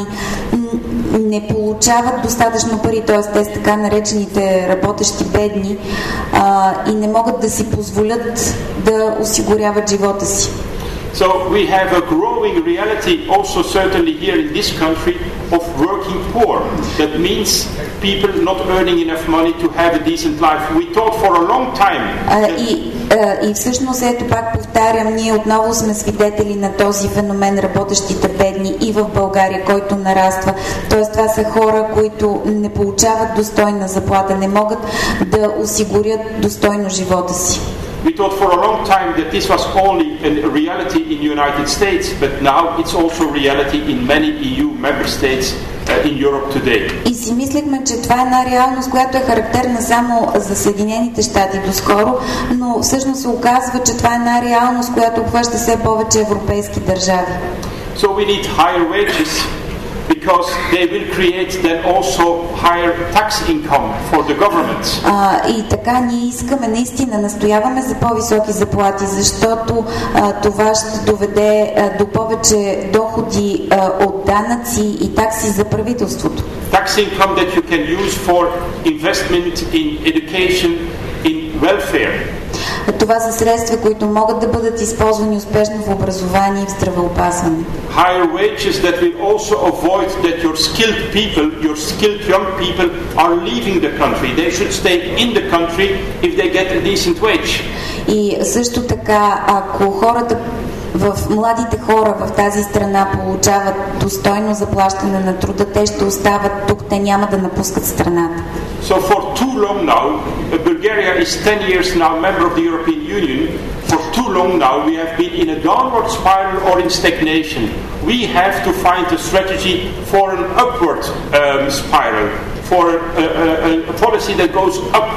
не получават достатъчно пари, т.е. те са така наречените работещи бедни uh, и не могат да си позволят да осигуряват живота си. So we have a growing reality also certainly here in this country of working poor. That means people not earning enough money to have a decent life. We thought for a long time. Uh, и, uh, и всъщност ето пак повтарям, ние отново сме свидетели на този феномен работещите бедни и в България, който нараства. Тоест това са хора, които не получават достойна заплата, не могат да осигурят достойно живота си. We thought for a long time that this was only a reality in the United States, but now it's also reality in many E U member states uh, in Europe today. И си мислихме, че това е една реалност, която е характерна само за Съединените щати доскоро, но всъщност се оказва, че това е една реалност, която обхваща все повече европейски държави. So we need higher wages, because they will create then also higher tax income for the government. А, и така ние искаме, наистина настояваме за по-високи заплати, защото а, това ще доведе а, до повече доходи а, от данъци и такси за правителството. Tax income that you can use for investment in education, in welfare. Това са средства, които могат да бъдат използвани успешно в образование и в здравеопазване. Higher wages that will also avoid that your skilled people, your skilled young people are leaving the country. They should stay in the country if they get a decent wage. И също така, ако хората в младите хора в тази страна получават достойно заплащане на труда, те ще остават тук, те няма да напускат страната. So for too long now, Bulgaria is ten years now member of the European Union. For too long now we have been in a downward spiral or in stagnation. We have to find a strategy for an upward um, spiral, for a, a, a policy that goes up.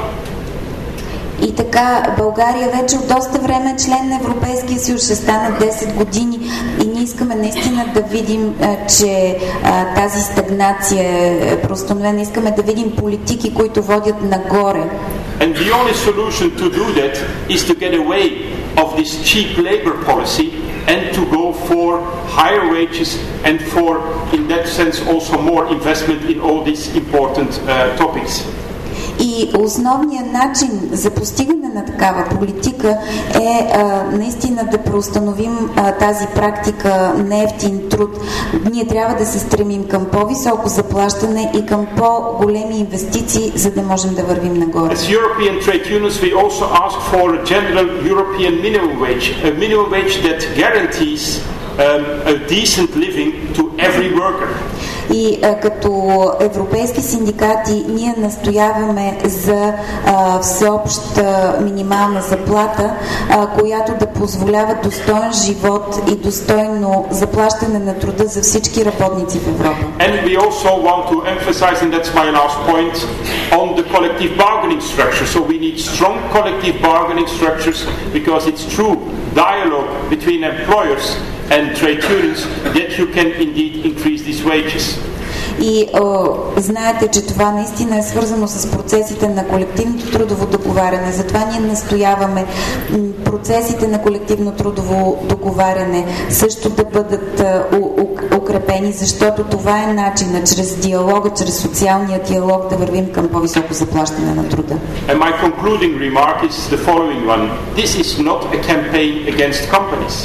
И така, България вече от доста време е член на Европейския съюз, ще станат десет години и ние искаме наистина да видим, че а, тази стагнация е преустановена. Искаме да видим политики, които водят нагоре. And the only solution to do that is to get away of this cheap labor policy and to go for higher wages and for, in that sense, also more investment in all these important uh, topics. И основният начин за постигане на такава политика е а, наистина да преустановим а, тази практика неевтин труд. Ние трябва да се стремим към по-високо заплащане и към по-големи инвестиции, за да можем да вървим нагоре. As European trade unions, we also ask for a general European minimum wage, a minimum wage that guarantees um, a decent living to every worker. И а, като европейски синдикати ние настояваме за а, всеобща минимална заплата, а, която да позволява достоен живот и достойно заплащане на труда за всички работници в Европа. And we also want to emphasize, and that's my last point, on the collective bargaining structure. So we need strong collective bargaining structures, because it's true dialogue between employers and trade unions that you can indeed increase these wages. И о, знаете, че това наистина е свързано с процесите на колективното трудово договаряне. Затова ние настояваме процесите на колективно трудово договаряне също да бъдат а, у, у, укрепени, защото това е начинът, чрез диалога, чрез социалния диалог да вървим към по-високо заплащане на труда. And my concluding remark is the following one. This is not a campaign against companies.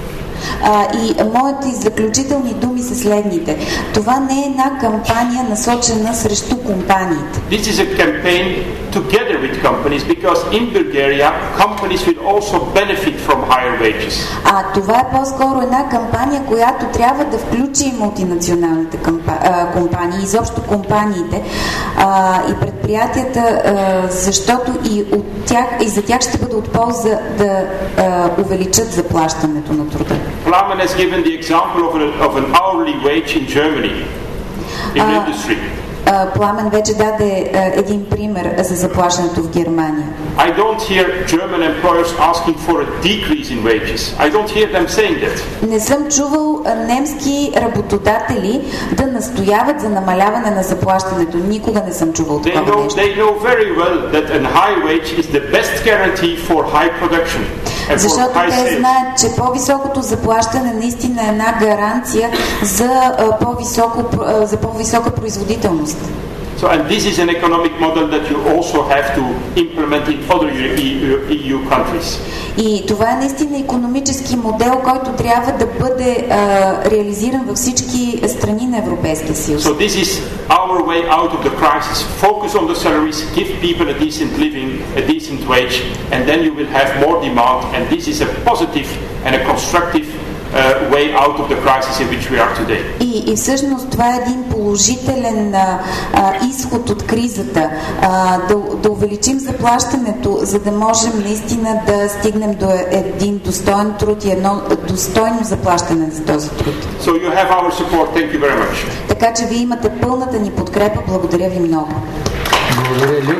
А, и моите заключителни думи са следните. Това не е една кампания насочена срещу компаниите. This is a campaign together with companies because in Bulgaria companies will also benefit from higher wages. А това е по-скоро една кампания, която трябва да включи и мултинационалните кампа... а, компании, изобщо компаниите а, и предприятията, а, защото и, от тях, и за тях ще бъде от полза да а, увеличат заплащането на труда. Plamen has given the example of, a, of an hourly wage in Germany, in uh, industry. Uh, Пламен вече даде uh, един пример за заплащането в Германия. I don't hear German employers asking for a decrease in wages. I don't hear them saying that. Не съм чувал uh, немски работодатели да настояват за намаляване на заплащането. Никога не съм чувал They такова know, нещо. they know very well that a high wage is the best guarantee for high production. Защото те знаят, че по-високото заплащане наистина е една гаранция за uh, по-високо, uh, за по-висока производителност. So, and this is an economic model that you also have to implement in other E U countries. И това е наистина икономически модел, който трябва да бъде uh, реализиран във всички страни на Европейския съюз. So this is our way out of the crisis. Focus on the salaries, give people a decent living, a decent wage, and then you will have more demand, and this is a positive and a constructive Uh, way out of the crisis in which we are today. И, и всъщност това е един положителен а, а, изход от кризата. А, да, да увеличим заплащането, за да можем наистина да стигнем до един достоен труд и едно достойно заплащане за този труд. So you have our support. Thank you very much. Така че вие имате пълната ни подкрепа. Благодаря ви много. Благодаря ви.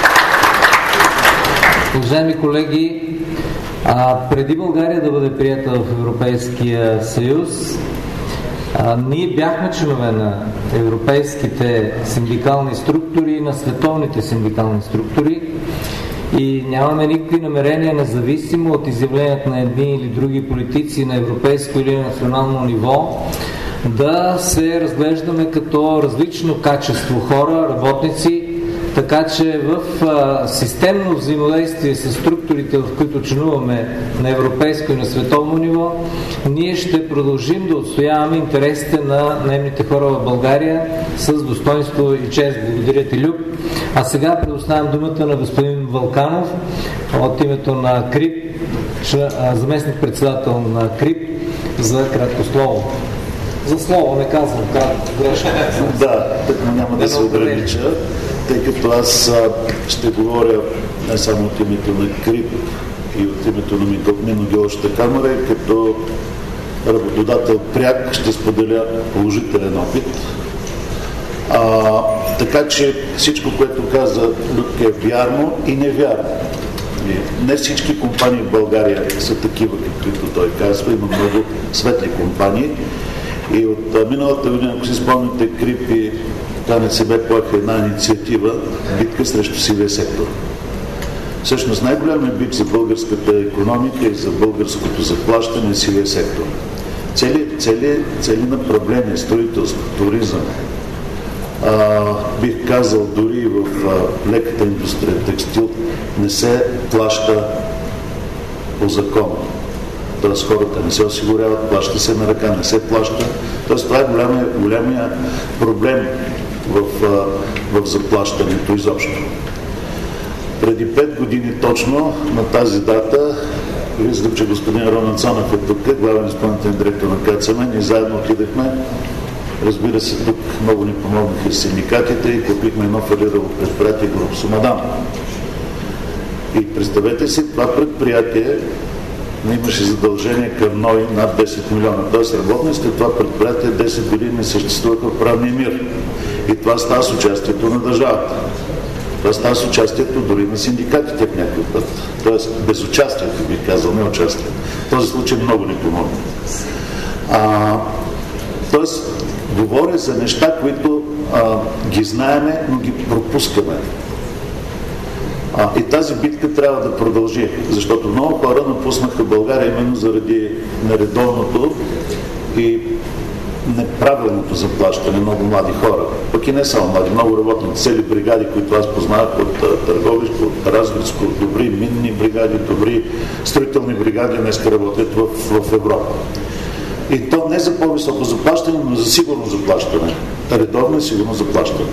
Уважаеми колеги, А, преди България да бъде приета в Европейския съюз, а, ние бяхме членове на европейските синдикални структури и на световните синдикални структури и нямаме никакви намерения, независимо от изявлението на едни или други политици на европейско или национално ниво, да се разглеждаме като различно качество хора, работници, така че в а, системно взаимодействие с структурите, в които членуваме на европейско и на световно ниво, ние ще продължим да отстояваме интересите на наемните хора в България с достоинство и чест. Благодаря ти, Люб. А сега предоставям думата на господин Вълканов от името на КРИП, заместник-председател на КРИП, за кратко слово. За слово не казвам, кратко, грешно. Да, така няма да се огранича, тъй като аз а, ще говоря не само от името на КРИП и от името на Минно-геоложката камара, и като работодател пряк ще споделя положителен опит. А, така че всичко, което каза Люк, е вярно и невярно. Не всички компании в България са такива, каквито той казва. Има много светли компании. И от а, миналата година, ако си спомняте, КРИП и КНСБ поеха една инициатива битка срещу сивия сектор. Всъщност най-голямият бит за българската икономика и за българското заплащане е сивия сектор. Цели, цели, цели направления, строителство, туризъм, а, бих казал дори в а, леката индустрия, текстил, не се плаща по закон. Тоест хората не се осигуряват, плаща се на ръка, не се плаща. Тоест това е голямия, голямия проблем в, в заплащането изобщо. Преди пет години точно на тази дата, виждам, че господин Ронан Цонев е тук, главен изпълнителен директор на КЦМ, и заедно отидахме. Разбира се, тук много ни помогнаха синдикатите и купихме едно фалирало предприятие Груп Сумадан. И представете си, това предприятие имаше задължение към НОИ над десет милиона. Тоест работниците, това предприятие десет години не съществуваха в правния мир. И това става с участието на държавата. Това става с участието дори на синдикатите в някой път. Тоест без участието, бих казал, не участие. В този случай много ни помогне. А, тоест, говоря за неща, които а, ги знаеме, но ги пропускаме. А, и тази битка трябва да продължи, защото много хора напуснаха България именно заради нередовното и неправилното заплащане, много млади хора. Пък и не само млади, много работници, цели бригади, които аз познавах от Търговищко, от Разградско, добри минни бригади, добри строителни бригади днес работят в, в Европа. И то не за по-високо заплащане, но за сигурно заплащане. Редовно и сигурно заплащане.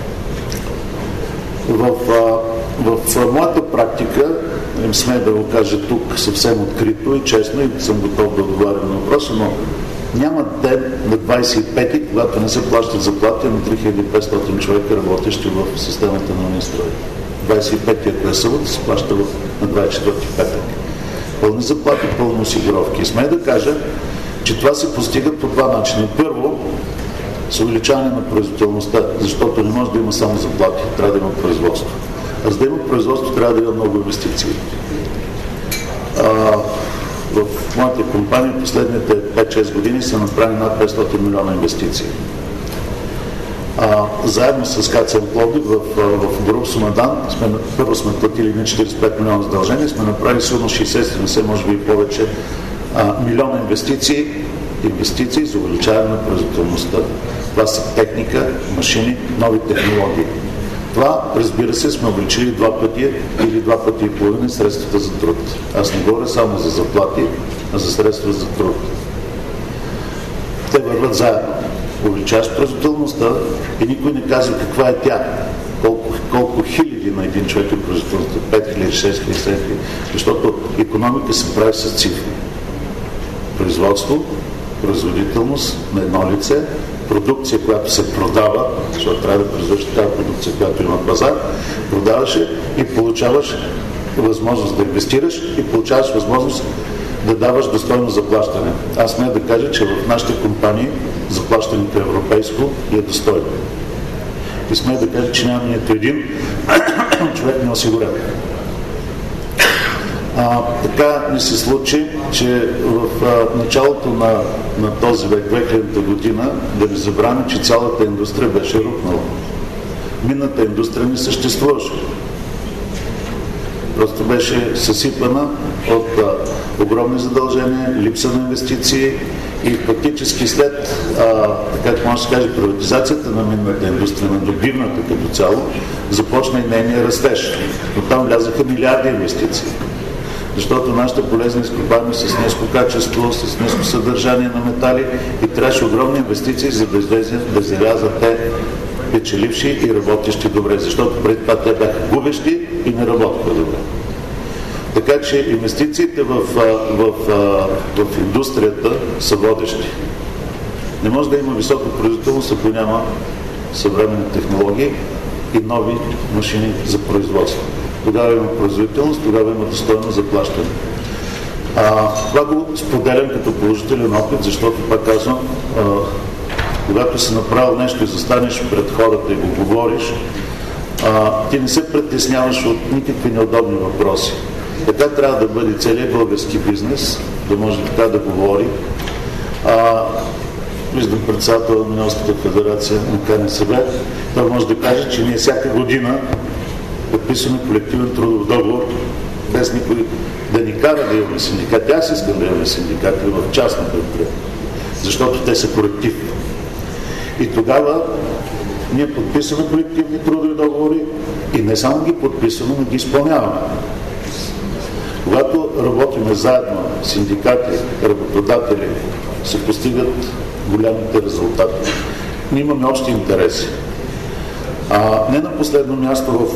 В, в, в моята практика, им сме да го кажа тук съвсем открито и честно, и съм готов да отговарям на въпроса, но няма ден на двадесет и пети, когато не се плащат заплати на три хиляди и петстотин човека, работещи в системата на Минстрой. двадесет и пети, ако е събота, се плаща на двадесет и четвърти петък. Пълни заплати, пълни осигуровки. И сме да кажа, че това се постига по два начина. Първо, с увеличаване на производителността, защото не може да има само заплати, трябва да има производство. А за да има производство, трябва да има много инвестиции. А, в моята компания последните пет-шест години са направени над петстотин милиона инвестиции. А, заедно с КЦ Пловдив в, в Груп Сумадан сме, първо сме платили на четиридесет и пет милиона задължения, сме направили сигурно шейсет-седемдесет, може би и повече а, милиона инвестиции, инвестиции за увеличаване на производителността. Това са техника, машини, нови технологии. Това, разбира се, сме увеличили два пъти или два пъти и половина средствата за труд. Аз не говоря само за заплати, а за средства за труд. Те върват заедно. Увеличаваш производителността и никой не казва каква е тя. Колко, колко хиляди на един човек е производителността? пет хиляди, шест хиляди, седем хиляди. Защото икономика се прави с цифри. Производство, производителност на едно лице, продукция, която се продава, защото трябва да произвеждаш тази продукция, която има пазар, продаваше и получаваш възможност да инвестираш и получаваш възможност да даваш достойно заплащане. Аз смея да кажа, че в нашите компании заплащането е европейско и е достойно. И смея да кажа, че няма нито един човек не осигурен. А, така ни се случи, че в а, началото на, на този век, две хилядната година, да не забравяме, че цялата индустрия беше рухнала. Минната индустрия не съществуваше. Просто беше съсипана от а, огромни задължения, липса на инвестиции и фактически след, а, така може да се каже, приватизацията на минната индустрия, на добивната като цяло, започна и нейния растеж. Но там влязаха милиарди инвестиции. Защото нашите полезни изкопаеми с ниско качество, с ниско съдържание на метали и трябваше огромни инвестиции, за да излезят, да излязат те печеливши и работещи добре. Защото преди това те бяха губещи и не работеха добре. Така че инвестициите в, в, в, в индустрията са водещи. Не може да има висока производителност, ако няма съвременни технологии и нови машини за производство. Тогава има производителност, тогава има достойно заплащане. А, това го споделям като положителен опит, защото, пак казвам, а, когато си направил нещо и застанеш пред хората и го говориш, а, ти не се притесняваш от никакви неудобни въпроси. Така трябва да бъде целият български бизнес, да може така да говори. А, виждам председател на Миналската федерация на КНСБ, той може да каже, че ние всяка година подписваме колективен трудов договор, без никой да ни кара да имаме синдикати. Аз искам да имаме синдикати в частна предприятия, защото те са коректив. И тогава ние подписваме колективни трудови договори и не само ги подписваме, но ги изпълняваме. Когато работиме заедно, синдикати, работодатели, се постигат голямите резултати. Ние имаме общи интереси. А, не на последно място в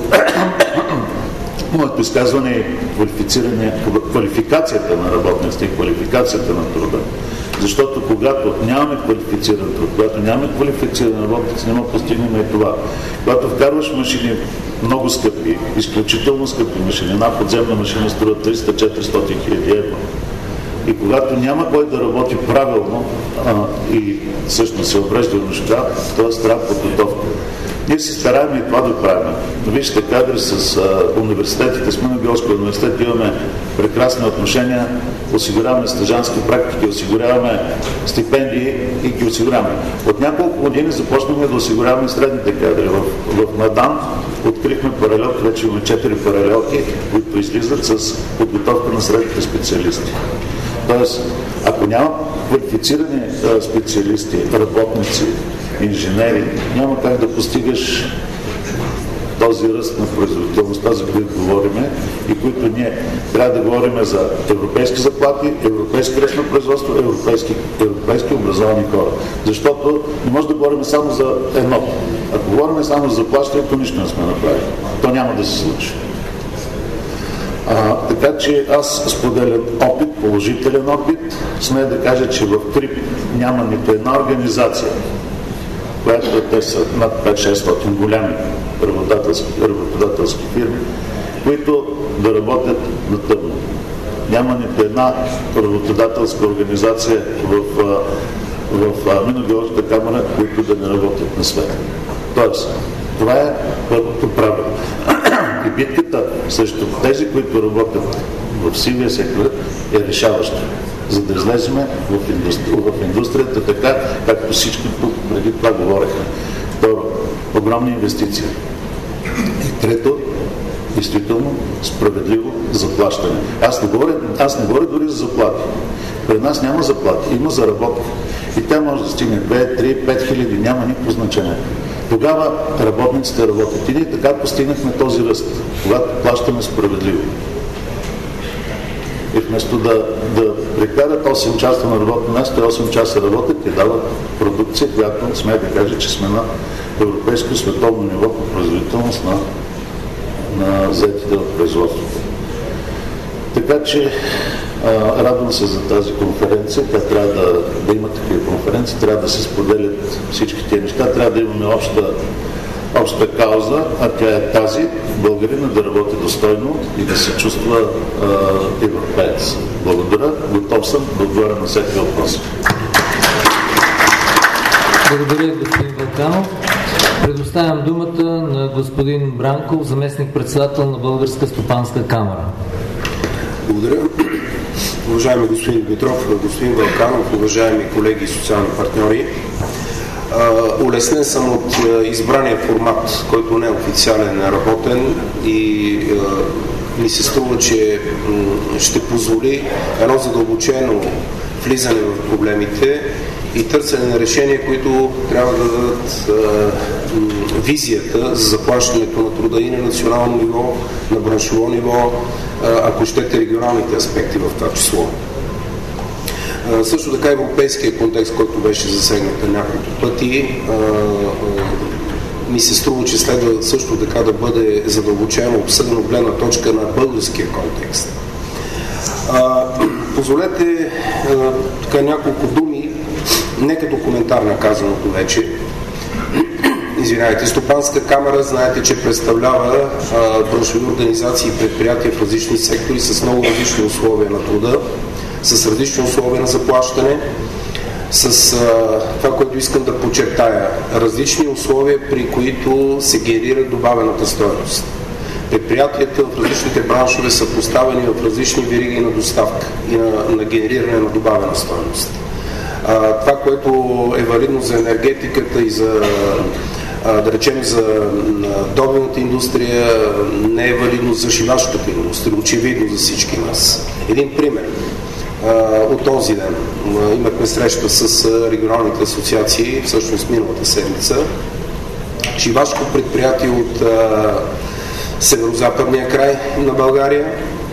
моето изказване е квалификацията на работниците и квалификацията на труда. Защото когато нямаме квалифициран труд, когато нямаме квалифициран работници, няма постигнем и това. Когато вкарваш машини много скъпи, изключително скъпи машини, една подземна машина струва триста до четиристотин хиляди евро. И когато няма кой да работи правилно а, и всъщност се обрежда нощта, т.е. трябва подготовка. Ние се стараем и това да правим. Вижте кадри с а, университетите, с Минно-Георгския университет имаме прекрасни отношения, осигуряваме стажански практики, осигуряваме стипендии и ги осигуряваме. От няколко години започнахме да осигуряваме средните кадри. В, в Мадан открихме паралелки, вече имаме четири паралелки, които излизат с подготовка на средните специалисти. Тоест, ако няма квалифицирани а, специалисти, работници, инженери, няма как да постигаш този ръст на производителността, за които говорим и които ние трябва да говорим за европейски заплати, европейски ръст на производство, европейски, европейски образовани хора. Защото не може да говорим само за едно. Ако говорим само за заплащането, нищо не сме направили. То няма да се случи. А, така че аз споделям опит, положителен опит. Смея да кажа, че в КРИП няма нито една организация, която те са над пет-шестстотин голями работодателски, работодателски фирми, които да работят на тъмно. Няма нито една работодателска организация в, в, в Минно-Георгската камара, които да не работят на света. Тоест, това е първото правило. И битката срещу тези, които работят в сивия сектор, е решаваща, за да излеземе в, индустри... в индустрията така, както всички тук преди това говореха. Второ, огромни инвестиции. И трето, действително справедливо заплащане. Аз не говоря, аз не говоря дори за заплати. При нас няма заплати, има заработка. И тя може да стигне две, три, пет хиляди, няма никакво значение. Тогава работниците работят. И ние така постигнахме този ръст, когато плащаме справедливо. И вместо да, да прекарат осем часа на работно място, осем часа работят и дават продукция, която сме да кажа, че сме на европейско и световно ниво по производителност на, на заетите в производството. Така че а, радвам се за тази конференция. Тя трябва да, да има такива конференции, трябва да се споделят всички тези неща, трябва да имаме обща обща кауза, а тя е тази българина да работи достойно и да се чувства а, европеец. Благодаря. Готов съм да отговоря на всеки въпрос. Благодаря, господин Вълканов. Предоставям думата на господин Бранков, заместник-председател на Българска стопанска камара. Благодаря. Уважаеми господин Дмитров, господин Вълканов, уважаеми колеги и социални партньори, Uh, улеснен съм от uh, избрания формат, който не е официален, работен и uh, ми се струва, че um, ще позволи едно задълбочено влизане в проблемите и търсене на решения, които трябва да дадат uh, визията за заплащането на труда и на национално ниво, на браншово ниво, uh, ако щете регионалните аспекти в това число. Uh, също така европейския контекст, който беше засегнат няколко пъти, uh, uh, ми се струва, че следва също така да бъде задълбочено обсъдено от гледна точка на българския контекст. Uh, позволете uh, така няколко думи, не като коментар на казаното вече. Извинявайте, Стопанска камара, знаете, че представлява uh, браншови организации и предприятия в различни сектори с много различни условия на труда, с различни условия на заплащане, с а, това, което искам да подчертая, различни условия, при които се генерира добавената стойност. Предприятията в различните браншове са поставени в различни вериги на доставка и на, на генериране на добавена стойност. А, това, което е валидно за енергетиката и за, а, да речем, за добивната индустрия, не е валидно за шивашката индустрия, очевидно за всички нас. Един пример. От този ден имахме среща с регионалните асоциации, всъщност миналата седмица. Шивашко предприятие от а, северо-западния край на България,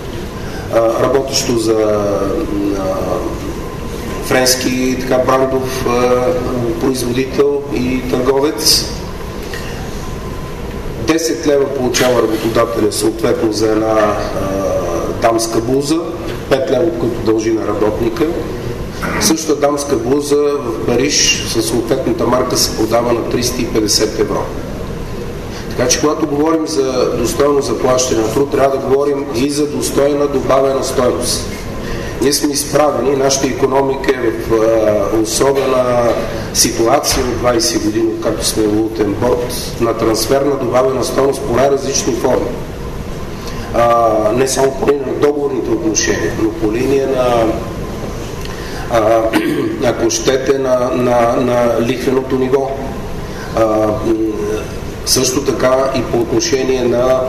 а, работещо за а, френски така, брандов а, производител и търговец. десет лева получава работодателя съответно за една а, дамска блуза, пет лева, които дължи на работника. Същата дамска блуза в Париж със съответната марка се продава на триста и петдесет евро. Така че, когато говорим за достойно заплащане на труд, трябва да говорим и за достойна добавена стойност. Ние сме изправени, нашата икономика е в а, особена ситуация от двайсет години, както сме валутен борд, на трансфер на добавена стойност по най-различни форми. А, не само по линия на договорните отношения, но по линия на а, ако щете на, на, на лихвеното ниво. А, също така и по отношение на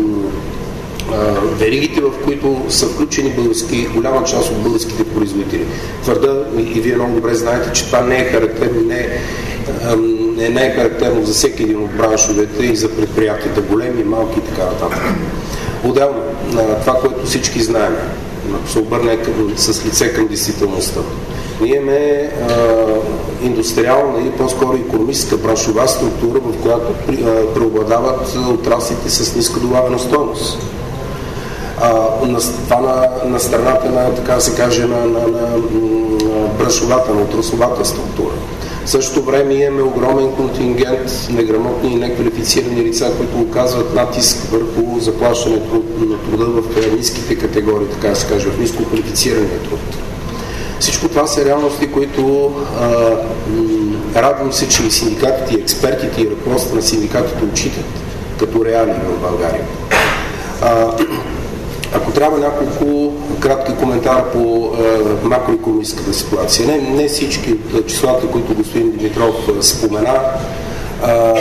веригите, в които са включени български, голяма част от българските производители. Твърда, и вие много добре знаете, че това не е характерно, не е, не е характерно за всеки един от браншовете и за предприятията, големи, малки и така нататък. Отделно, това, което всички знаем, ако се обърне към, с лице към действителността. Ние имаме а, индустриална или по-скоро икономическа браншова структура, в която при, а, преобладават отраслите с ниска добавена стойност. А, на, това на, на страната на, така да се каже, на, на, на, на браншовата, на отрасловата структура. В същото време имаме огромен контингент неграмотни и неквалифицирани лица, които оказват натиск върху заплащането на труда в ниските категории, така да се каже, в ниско квалифицирания труд. Всичко това са реалности, които а, м, радвам се, че и синдикатите, и експертите, и ръководството на синдикатите отчитат като реалии в България. А, ако трябва няколко кратки коментара по а, макроекономическата ситуация. Не, не всички от числата, които господин Димитров спомена, а,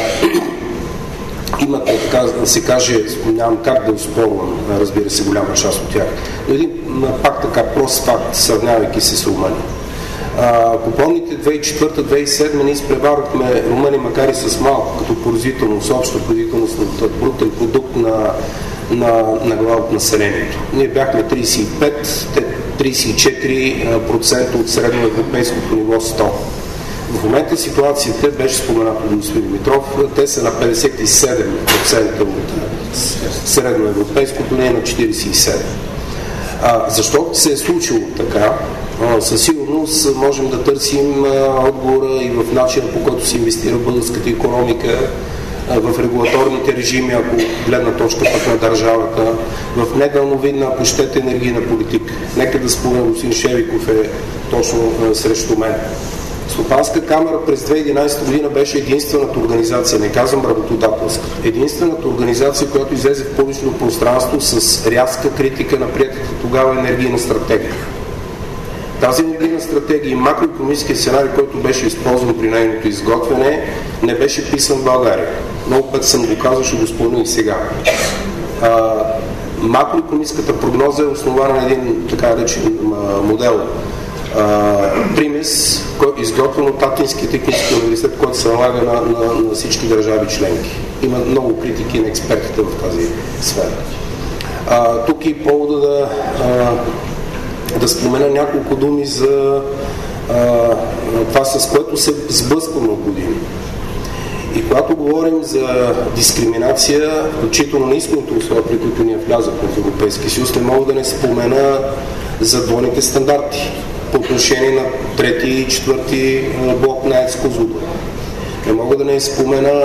имат, така да се каже, нямам как да оспорвам, разбира се, голяма част от тях. Но един пак така прост факт, сравнявайки се с Румъния. Ако помните, две хиляди и четвърта - две хиляди и седма ние изпреварвахме Румъния, макар и с малко, като производителност, обща производителност на брутен продукт на, на, на глава от населението. Ние бяхме трийсет и пет, те трийсет и четири процента от средноевропейското ниво сто. В момента ситуацията беше спомената от господин Димитров, те са на петдесет и седем процента от средноевропейското, не е на четирийсет и седем процента. А, защо се е случило така? А, със сигурност можем да търсим а, отговора и в начина, по който се инвестира в българската икономика, а, в регулаторните режими, ако гледна точка пък на държавата, в недалновидна, ако щете, енергийна политика. Нека да спомня, господин Шевиков е точно а, срещу мен. Стопанска камера през две хиляди и единадесета година беше единствената организация, не казвам работодателска, единствената организация, която излезе в публичното пространство с рязка критика на приетата тогава енергийна стратегия. Тази енергийна стратегия и макроекономическия сценарий, който беше използван при нейното изготвяне, не беше писан в България. Много път съм го казал, ще го спомня и сега. А, макроекономическата прогноза е основана на един така речен модел. Uh, примес, изготвен от Атинския технически университет, който се налага на, на, на всички държави членки. Има много критики на експертите в тази сфера. Uh, тук и повода да, uh, да спомена няколко думи за uh, това, с което се сблъскваме от години. И когато говорим за дискриминация, включително на изходните условия, при които ние влязахме в Европейския съюз, не мога да не спомена за двойните стандарти по отношение на трети и четвърти блок на АЕЦ Козлодуй. Не мога да не спомена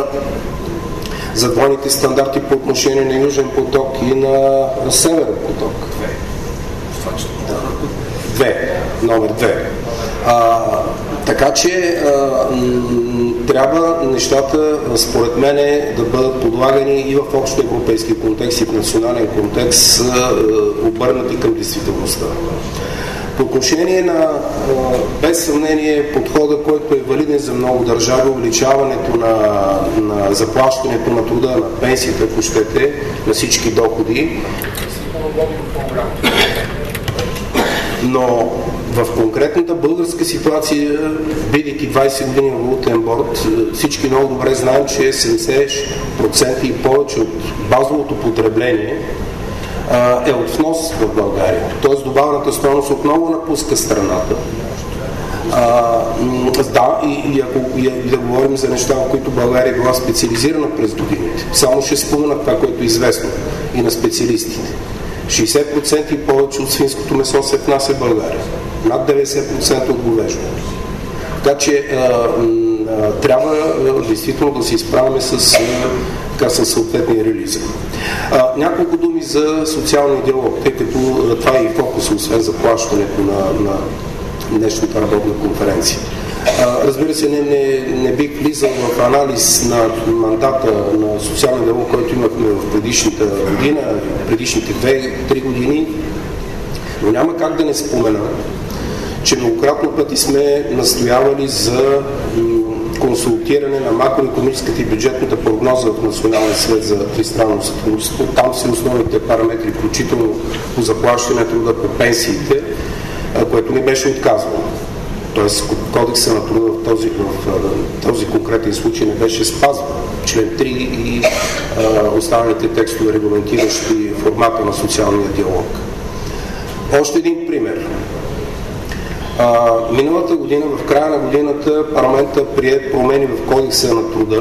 за двойните стандарти по отношение на Южен поток и на Северен поток. Две. Номер две. А, така че а, м- трябва нещата, според мен, да бъдат подлагани и в общо европейски контекст, и в национален контекст, а, обърнати към действителността. По отношение на, без съмнение, подхода, който е валиден за много държави, увеличаването на, на заплащането на труда, на пенсията, ако щете, на всички доходи. Но в конкретната българска ситуация, бидейки двайсет години в валутен борд, всички много добре знаем, че седемдесет процента и повече от базовото потребление е от внос в България. Тоест добавената стойност отново напуска страната. А, да, и, и, ако, и, и да говорим за неща, в които България е била специализирана през годините. Само ще спомена това, което е известно и на специалистите. шейсет процента и повече от свинското месо се внася в България. Над деветдесет процента от говеждото. Така че а, а, трябва а, действително да се изправяме с а, така със съответния релизъм. А, няколко думи за социалния диалог, тъй като а, това е и фокус, освен заплащането на, на днешната работна конференция. А, разбира се, не, не, не бих влизал в анализ на мандата на социалния диалог, който имахме в предишната година, предишните две-три години, но няма как да не спомена, че многократно пъти сме настоявали за консултиране на макроекономическата и бюджетната прогноза в Националния съвет за тристранно сътрудничество. Там са основните параметри, включително по заплащане на труда, по пенсиите, което не беше отказвано. Тоест кодекса на труда в този, в този конкретен случай не беше спазван. Член три и а, останалите текстове, регламентиращи формата на социалния диалог. Още един пример. А, миналата година, в края на годината, парламента прие промени в кодекса на труда,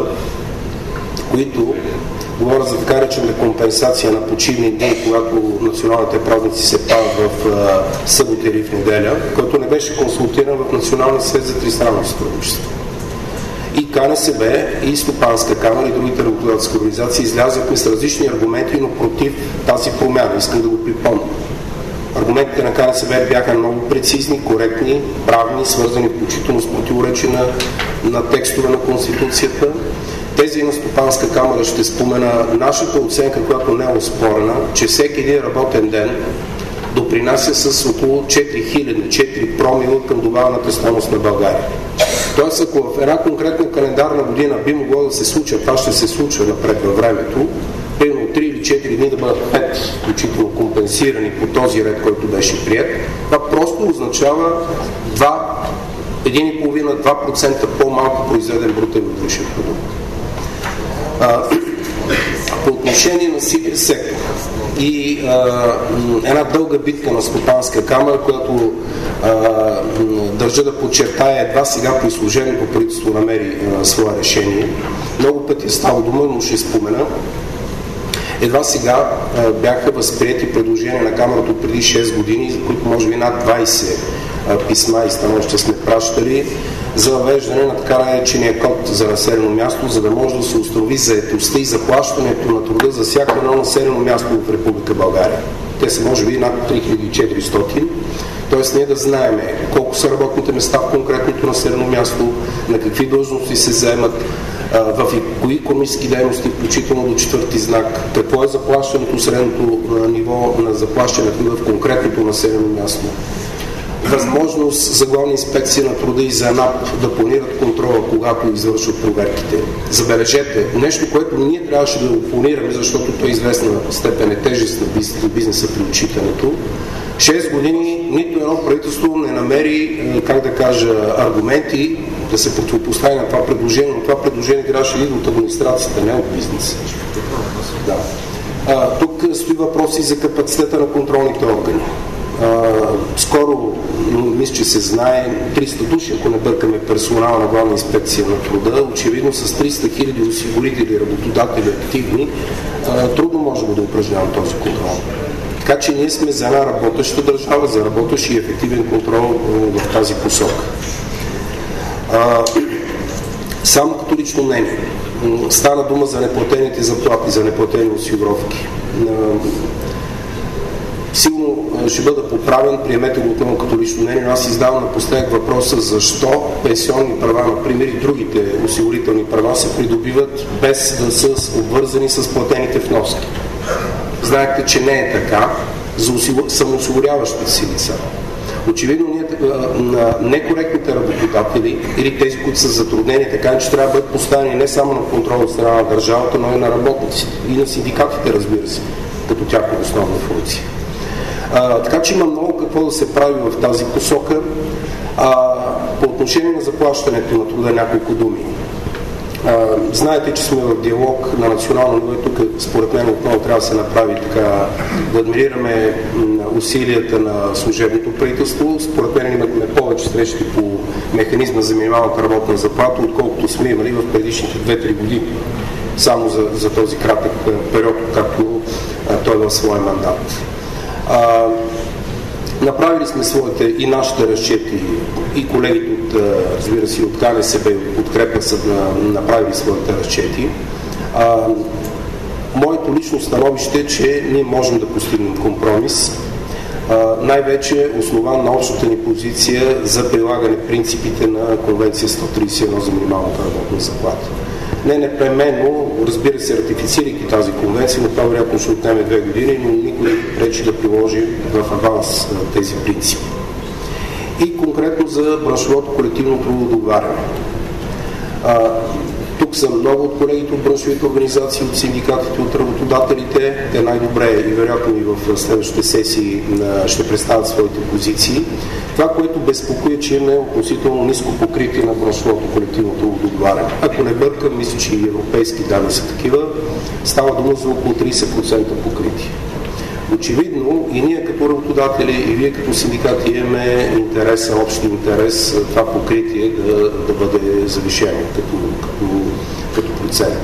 които говоря за така речената компенсация на почивни дни, когато националните празници се падат в а, събота или в неделя, който не беше консултиран в Националния съвет за тристранно сътрудничество. И КНСБ, и Стопанска камара, и другите работодателски организации излязахме с различни аргументи, но против тази промяна. Искам да го припомня. Аргументите на КНСБ бяха много прецизни, коректни, правни, свързани включително с противоречие на, на текстове на Конституцията. Тези на Стопанска камара ще спомена нашата оценка, която не е оспорена, че всеки един работен ден допринася с около четири хиляди, четири промила към добавената стойност на България. Тоест, ако в една конкретна календарна година би могло да се случва, това ще се случва напред във времето, примерно три или четири дни да бъдат пет, включително компенсирани по този ред, който беше прият, това просто означава един и половина до два процента по-малко произведен брутен вътрешен продукт. А, по отношение на сивия сектор и а, една дълга битка на Стопанска камара, която а, държа да подчертая, едва сега при служебното правителство намери а, свое решение. Много пъти става дума, но ще спомена. Едва сега а, бяха възприети предложения на камерата от преди шест години, за които може би над двайсет а, писма и становища сме пращали, за въвеждане на така наречения код за населено място, за да може да се установи заетостта и заплащането на труда за всяко едно населено място в Република България. Те са може би над три хиляди и четиристотин. Т.е. ние да знаем колко са работните места в конкретното населено място, на какви длъжности се заемат, в кои икономически дейности, включително до четвърти знак, какво е заплащането, средното ниво на заплащането в конкретното населено място. Възможност за Главна инспекция на труда и за НАП да планират контрола, когато извършват проверките. Забележете, нещо, което ние трябваше да опонираме, защото той е известна степен е тежест на бизнеса при отчитането. шест години нито едно правителство не намери, как да кажа, аргументи да се противопостави на това предложение, но това предложение трябваше да идва от администрацията, не от бизнеса. Да. А, тук стои въпроси за капацитета на контролните органи. А, скоро, мисля, че се знае, триста души, ако не бъркаме персонал на Главна инспекция на труда, очевидно с триста хиляди осигурители, работодатели активни, а, трудно може да упражнявам този контрол. Така че ние сме за една работеща държава, за работещ и ефективен контрол в тази посока. А, само като лично мнение. Стана дума за неплатените заплати, за неплатени осигуровки. Сигурно ще бъда поправен, приемете го отново като лично мнение, но аз издавам напоследък въпроса защо пенсионни права, например, и другите осигурителни права се придобиват без да са обвързани с платените вноски. Знаете, че не е така за самоосигуряващите си лица. Очевидно ние на некоректните работодатели или тези, които са затруднени, така че трябва да бъдат поставени не само на контрол от страна на държавата, но и на работниците и на синдикатите, разбира се, като тяхна основна функция. А, така че има много какво да се прави в тази посока. А, по отношение на заплащането на труда няколко думи. А, знаете, че сме в диалог на национално ниво и тук според мен отново трябва да се направи така, да адмирираме усилията на служебното правителство. Според мен имаме повече срещи по механизма за минималната работна заплата, отколкото сме имали в предишните две-три години. Само за, за този кратък период, както а, той е в своя мандат. А, направили сме своите и нашите разчети, и колегите от, разбира се, от КНСБ и от подкрепа са да направили своите разчети. А, моето лично становище е, че ние можем да постигнем компромис, а, най-вече основан на общата ни позиция за прилагане принципите на Конвенция сто тридесет и едно за минималната работна заплата. Не непременно, разбира се, ратифицирайки тази конвенция, но това вероятно ще отнеме две години, но никой не пречи да приложи в аванс тези принципи. И конкретно за браншовото колективно трудово договаряне. А, тук са много от колегите от браншовите организации, от синдикатите, от работодателите. Те най-добре и вероятно и в следващите сесии ще представят своите позиции. Това, което безпокои, че имаме относително ниско покритие на браншовото колективно трудово договаряне. Ако не бъркам, мисля, че и европейски данни са такива, става дума за около тридесет процента покритие. Очевидно и ние като работодатели, и вие като синдикати имаме интереса, общи интерес това покритие да, да бъде завишено като, като, като процент.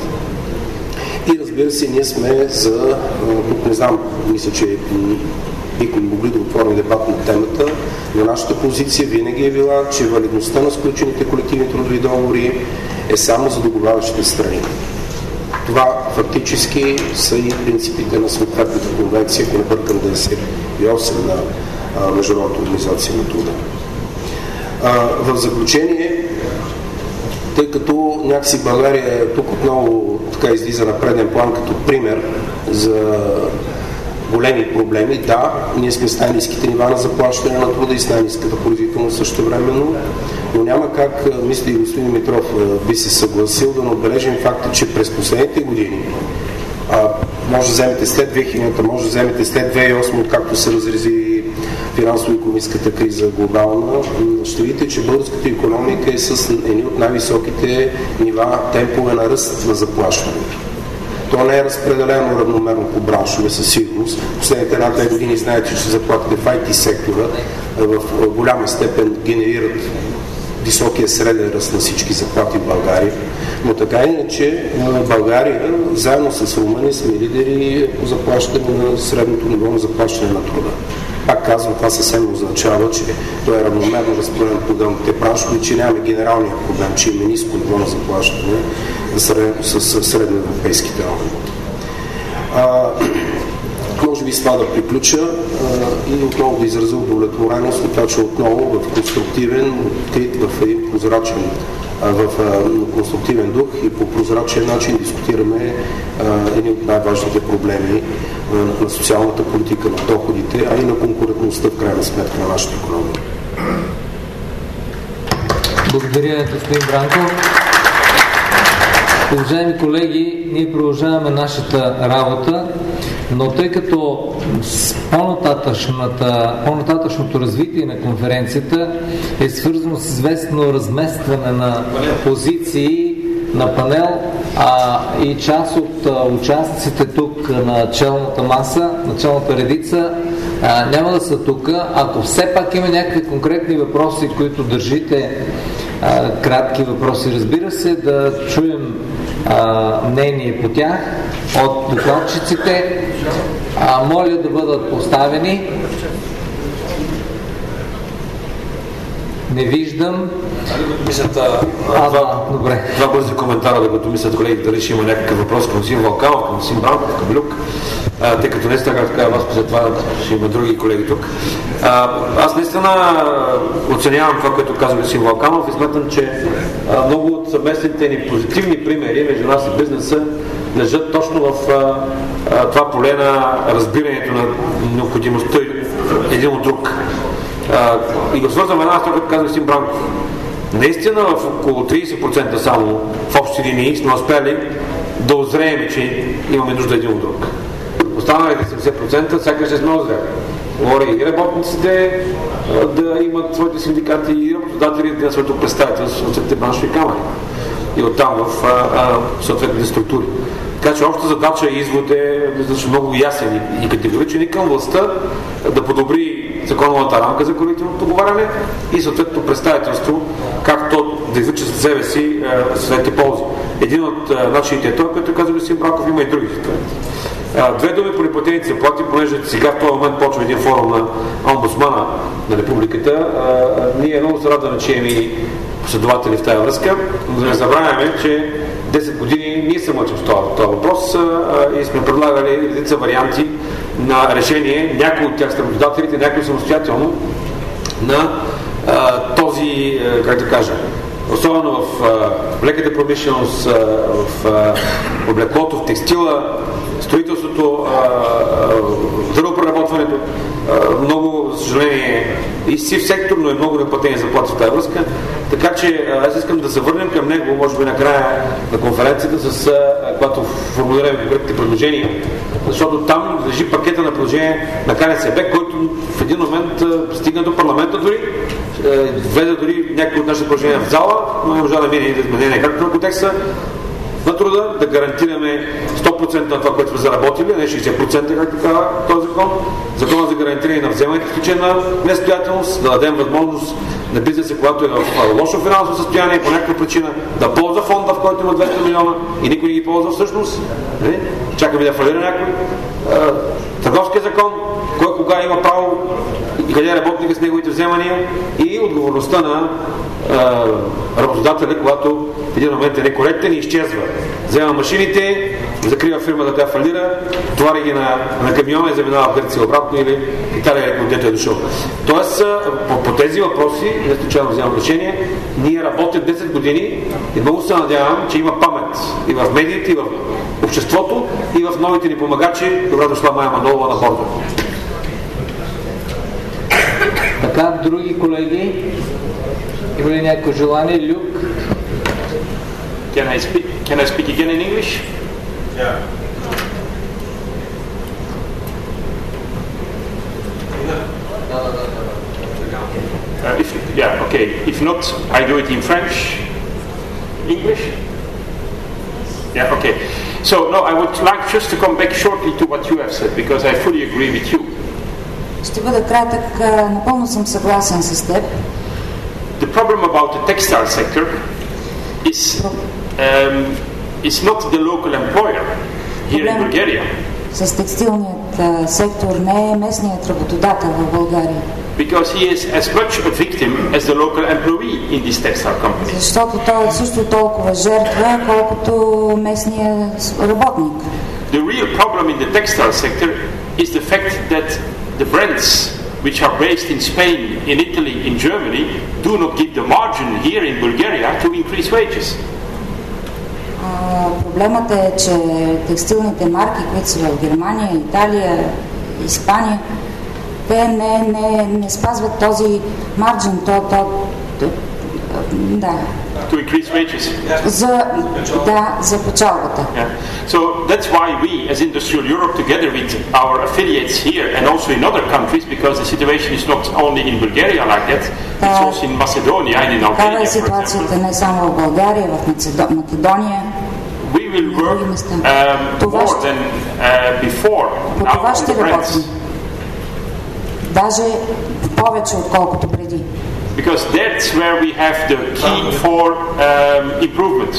И разбира се, ние сме за, тук не знам, мисля, че бихме могли да отворим дебат на темата, но нашата позиция винаги е била, че валидността на сключените колективни трудови договори е само за договарящите страни. Това фактически са и принципите на съответната конвенция, ако не бъркам деветдесет и осем на а, Международната организация на труда. А, в заключение, тъй като някакси България тук отново така излиза на преден план като пример за големи проблеми, да, ние сме с най-ниските нива на заплащане на труда и с най-ниската производителност същевременно, но няма как, мисля и господин Митров би се съгласил да не отбележим факта, че през последните години, а, може да вземете след две хилядната, може да вземете след две хиляди и осма, откакто се разрези финансово-икономическата криза глобална, ще видите, че българската икономика е с едни от най-високите нива, темпове на ръст на заплащането. То не е разпределено равномерно по браншове със сигурност. Последните една-две години знаете, че заплатите в ай ти сектора в голяма степен генерират високия среден ръст на всички заплати в България. Но така иначе България, заедно с Румъния, сме лидери по заплащане на средното ниво на заплащане на труда. Пак казвам, това съвсем означава, че той е равномерно разпределен по отделните браншове, че нямаме генералния проблем, че има ниско ниво на заплащане с средноевропейските норми. Може би с това да приключа а, и отново да изразя удовлетвореност от това, че отново в конструктивен, открит, в един прозрачен, а, в а, конструктивен дух и по прозрачен начин дискутираме едни от най-важните проблеми а, на социалната политика, на доходите, а и на конкурентността в крайна сметка на нашата икономика. Благодаря, господин Бранков. Уважаеми колеги, ние продължаваме нашата работа, но тъй като по-нататъчното развитие на конференцията е свързано с известно разместване на позиции на панел, а и част от а, участниците тук на челната маса, на челната редица, а, няма да са тук. Ако все пак има някакви конкретни въпроси, които държите, а, кратки въпроси, разбира се, да чуем а, мнение по тях от докладчиците, а, моля да бъдат поставени. Не виждам. Мисълта, а, два, да, добре. Два бързи коментара, да като мислят колегите, дали ще има някакъв въпрос към Син Вълканов, към Син Бранков, към Люк, а, тъй като наистина, както казах вас, след това ще има други колеги тук. А, аз наистина оценявам това, което казва Син Вълканов и смятам, че а, много от съвместните ни позитивни примери между нас и бизнеса лежат точно в а, а, това поле на разбирането на необходимостта един от друг. Uh, и го свързвам една с това, като казва Син Бранков. Наистина в около тридесет процента само в общи линии сме успели да озреем, че имаме нужда един от друг. Останалите седемдесет процента сякаш не сме озрели. Говоря и работниците да имат своите синдикати и работодатели да имат своето представителство в съответните браншови камери и оттам в а, а, съответните структури. Така че общата задача и извод е много ясен и категоричен и към властта да подобри законовата рамка за колективното договаряне и съответното представителство, както да извлича след себе си е, следните ползи. Един от е, начините е той, който казва Син Бранков, има и други. Е, две думи по неплатените заплати, понеже сега в този момент почва един форум на омбудсмана на републиката. Е, ние много се радваме, че имаме и последователи в тази връзка, но да не забравяме, че десет години ние се мъчим с този, този въпрос а, и сме предлагали редица варианти на решение, някои от тях с работодателите, някои самостоятелно на а, този, а, как да кажа, особено в а, леката промишленост, а, в а, облеклото, в текстила, строителството, дървопреработването, много, за съжаление, и сив сектор, но е много неплатени заплати в тази връзка. Така че аз искам да се върнем към него, може би накрая на конференцията, с когато формулираме конкретните предложения, защото там лежи пакета на предложения на КНСБ, който в един момент стигна до парламента дори, влезе дори някои от нашите предложения в зала, но не можа да мине и изменения както на кодекса на труда, да гарантираме сто процента на това, което сме заработили, не шейсет процента, както казва този закон. Закона за гарантиране на вземането в случай на несъстоятелност, да дадем възможност на бизнеса, когато е в лошо финансово състояние и по някаква причина да ползва фонда, в който има двеста милиона и никой не ги ползва всъщност. Не? Чакаме да фалира някой. Търговския закон, кой кога има право и къде е работника с неговите вземания и отговорността на а, работодателя, когато в един момент е некоректен и изчезва. Взема машините, закрива фирмата, тя фалира, товари ги на, на камиона и заминава в Гърция обратно или в Италия, където е дошъл. Тоест, по, по тези въпроси, не случайно вземам решение, ние работим десет години и много се надявам, че има памет и в медиите, и в обществото, и в новите ни помагачи. Добре дошла Майя Манолова на борда. Така, други колеги, има ли някакво желание? Люк? Can I speak, can I speak again in English? Yeah. Uh, if, yeah, okay. If not, I do it in French. English? Yeah, okay. So, no, I would like just to come back shortly to what you have said, because I fully agree with you. Ще бъда кратък, напълно съм съгласен с теб. The problem about the textile sector is um, is not the local employer here in Bulgaria. С текстилният сектор не е местният работодател в България. Because he is as much a victim as the local employee in this textile company. Защото той е също толкова жертва, колкото местният работник. The real problem in the textile sector is the fact that the brands which are based in Spain, in Italy, in Germany, do not give the margin here in Bulgaria to increase wages. Uh, проблемът е, че текстилните марки, които са в Германия, Италия, Испания, те не, не, не спазват този марджин, то, то, то, да. To increase wages. За, да, за печалбата. Yeah. So that's why we, as Industrial Europe, together with our affiliates here and also in other countries, because the situation is not only in Bulgaria like that, it's also in Macedonia and in Albania. Такава е ситуацията не само в България, в Македония. We will work um, more than uh, before. По това ще работим. Даже повече отколкото преди. Because that's where we have the key for um, improvement.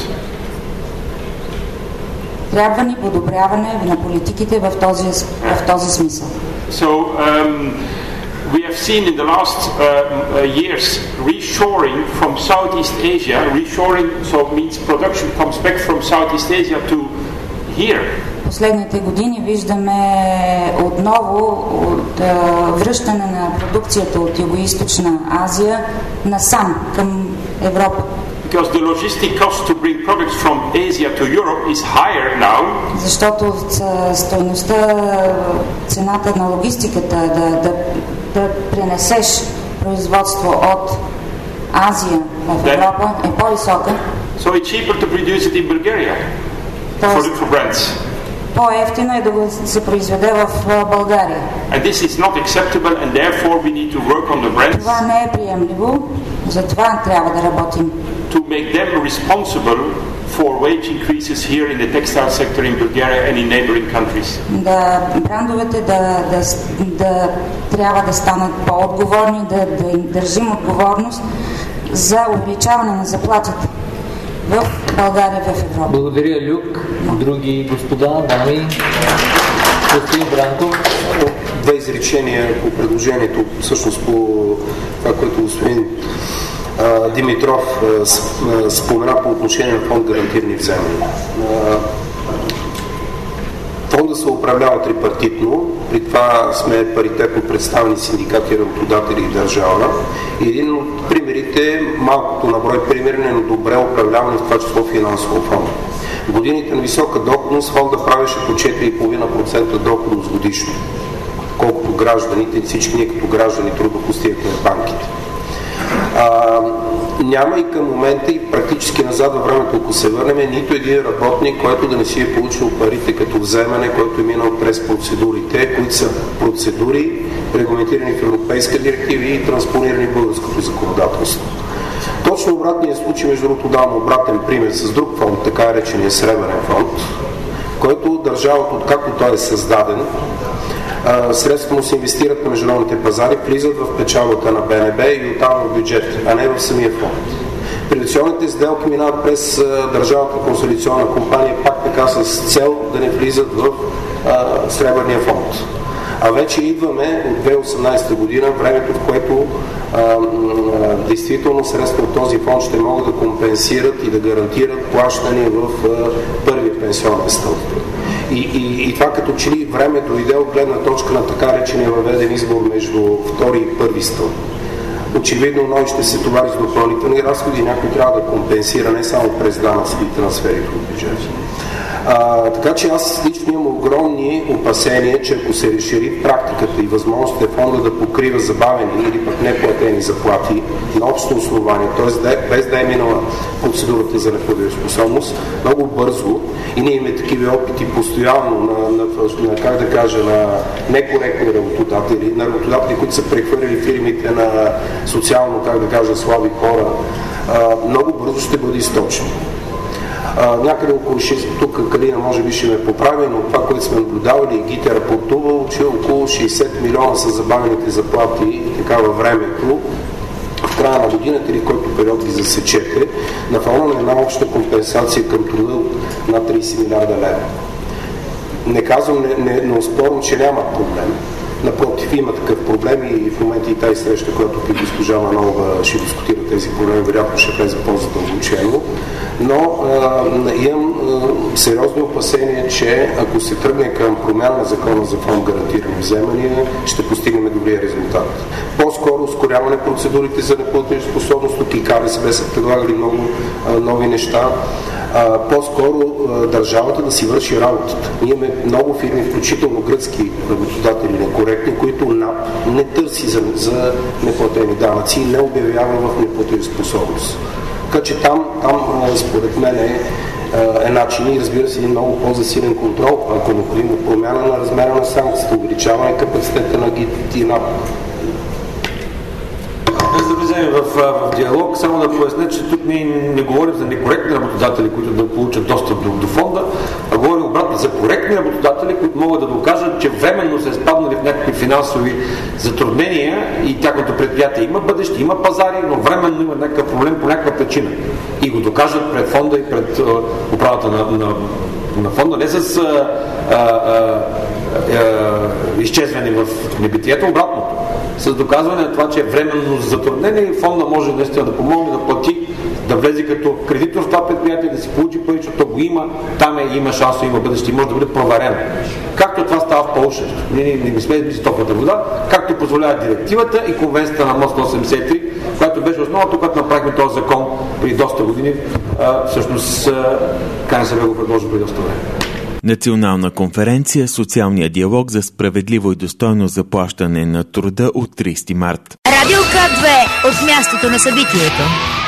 Трябва ни подобряване на политиките в този, в този смисъл. So um, we have seen in the last uh, years reshoring from Southeast Asia. Reshoring so means production comes back from Southeast Asia to here. Последните години виждаме отново от, а, връщане на продукцията от Югоизточна Азия насам към Европа. Because the logistic cost to bring products from Asia to Europe is higher now. Защото стойността, цената на логистиката да, да, да пренесеш производство от Азия в Европа е по-висока. So it's cheaper to produce it in Bulgaria for, for brands. По-ефтино е да го се произведе в България. And this is not acceptable and therefore we need to work on the brands. Това не е приемливо, затова трябва да работим. To make them responsible for wage increases here in the textile sector in Bulgaria and in neighboring countries. Да брандовете да, да, да трябва да станат по-отговорни, да, да им държим отговорност за увеличаване на заплатите в България, в Европа. Благодаря, Люк. Други господа, дами, господин Бранков. Две изречения по предложението, всъщност по това, което господин Димитров спомена по отношение на фонд гарантирани вземания. Фонда се управлява трипартитно, при това сме паритетно представени синдикати, работодатели и държава. Един от примерите е малкото на брой примерни, но добре управляване, в това число финансово фонд. В годините на висока доходност фонда правеше по четири и половина процента доходност годишно, колкото гражданите, всички ние като граждани трудопостигахме в банките. А, няма и към момента и практически назад във времето, ако се върнем, нито един работник, който да не си е получил парите като вземане, който е минал през процедурите, които са процедури, регламентирани в европейска директива и транспонирани в българското законодателство. Точно обратният случай, между другото, давам обратен пример с друг фонд, така речения Сребърен фонд, който държавата, откакто той е създаден, средствата му се инвестират на международните пазари, влизат в печалбата на Б Н Б и оттам в бюджет, а не в самия фонд. Приватизационните сделки минават през държавната консолидационна компания, пак така с цел да не влизат в а, Сребърния фонд. А вече идваме от две хиляди и осемнадесета година, времето, в което а, а, действително средства от този фонд ще могат да компенсират и да гарантират плащане в а, първия пенсионен стълб. И, и, и това като че ли време дойде от гледна точка на така речения въведен избор между втори и първи стълб. Очевидно НОИ ще се товари с допълнителни разходи и някой трябва да компенсира не само през данъци и трансферите от бюджета. А, така че аз лично имам огромни опасения, че ако се разшири практиката и възможността фонда да покрива забавени или пък неплатени заплати на общо основание, т.е. без да е минала процедурата за неплатежоспособност, много бързо, и ние имаме такива опити постоянно на, на, на как да кажа, на некоректни работодатели, на работодатели, които са прехвърли фирмите на социално, как да кажа, слаби хора, а, много бързо ще бъде източено. Uh, някъде около шест, тук Калина може би ще ме поправи, но това, което сме наблюдавали и ГИТ е рапортувал, че около шейсет милиона са забавените заплати и така във времето, в края на годината или който период ги засечете, на фона на една обща компенсация към труда от над трийсет милиарда лева. Не казвам, не, не, не оспорвам, че няма проблем. Напротив, има такъв проблем и в момента и тази среща, която при госпожа Манолова ще дискутира тези проблеми, вероятно ще влезе по-задълбочено. Но а, имам а, сериозни опасения, че ако се тръгне към промяна на закона за фонд гарантирани вземания, ще постигнем добрия резултат. По-скоро ускоряване процедурите за неплатежоспособност, тук и К Р С Б са предлагали много а, нови неща. А, по-скоро а, държавата да си върши работата. Ние имаме много фирми, включително гръцки работодатели некоректни, които НАП не търси за, за неплатени данъци и не обявява в неплатежоспособност. Така че там, там според мен е, е начин и разбира се един много по-засилен контрол, ако е необходимо промяна на размера на санкцията, увеличаване капацитета на ГИТ и НАП. Без да влизаме в, в диалог, само да поясня, че тук ние не говорим за некоректни работодатели, които да получат достъп до, до фонда, а говорим обратно за коректни работодатели, които могат да докажат, че временно са изпаднали в някакви финансови затруднения и тяхното предприятие има бъдеще, има пазари, но временно има някакъв проблем по някаква причина. И го докажат пред фонда и пред а, управата на, на, на фонда, не с а, а, а, а, изчезване в небитието, обратното. С доказване на това, че е временно затруднение и фонда може наистина да помогне, да плати, да влезе като кредитор в това предприятие, да си получи пари, защото го има, там е, има шанс, има бъдеще и може да бъде проверено. Както това става в Полша, ние не, не сме измисли топлата вода, както позволява директивата и конвенцията на МО сто осемдесет и три, която беше основата, когато направихме този закон преди доста години, а, всъщност К Н С Б го предложи преди доста време. Национална конференция «Социалния диалог за справедливо и достойно заплащане на труда» от трийсети март. Радио К две от мястото на събитието.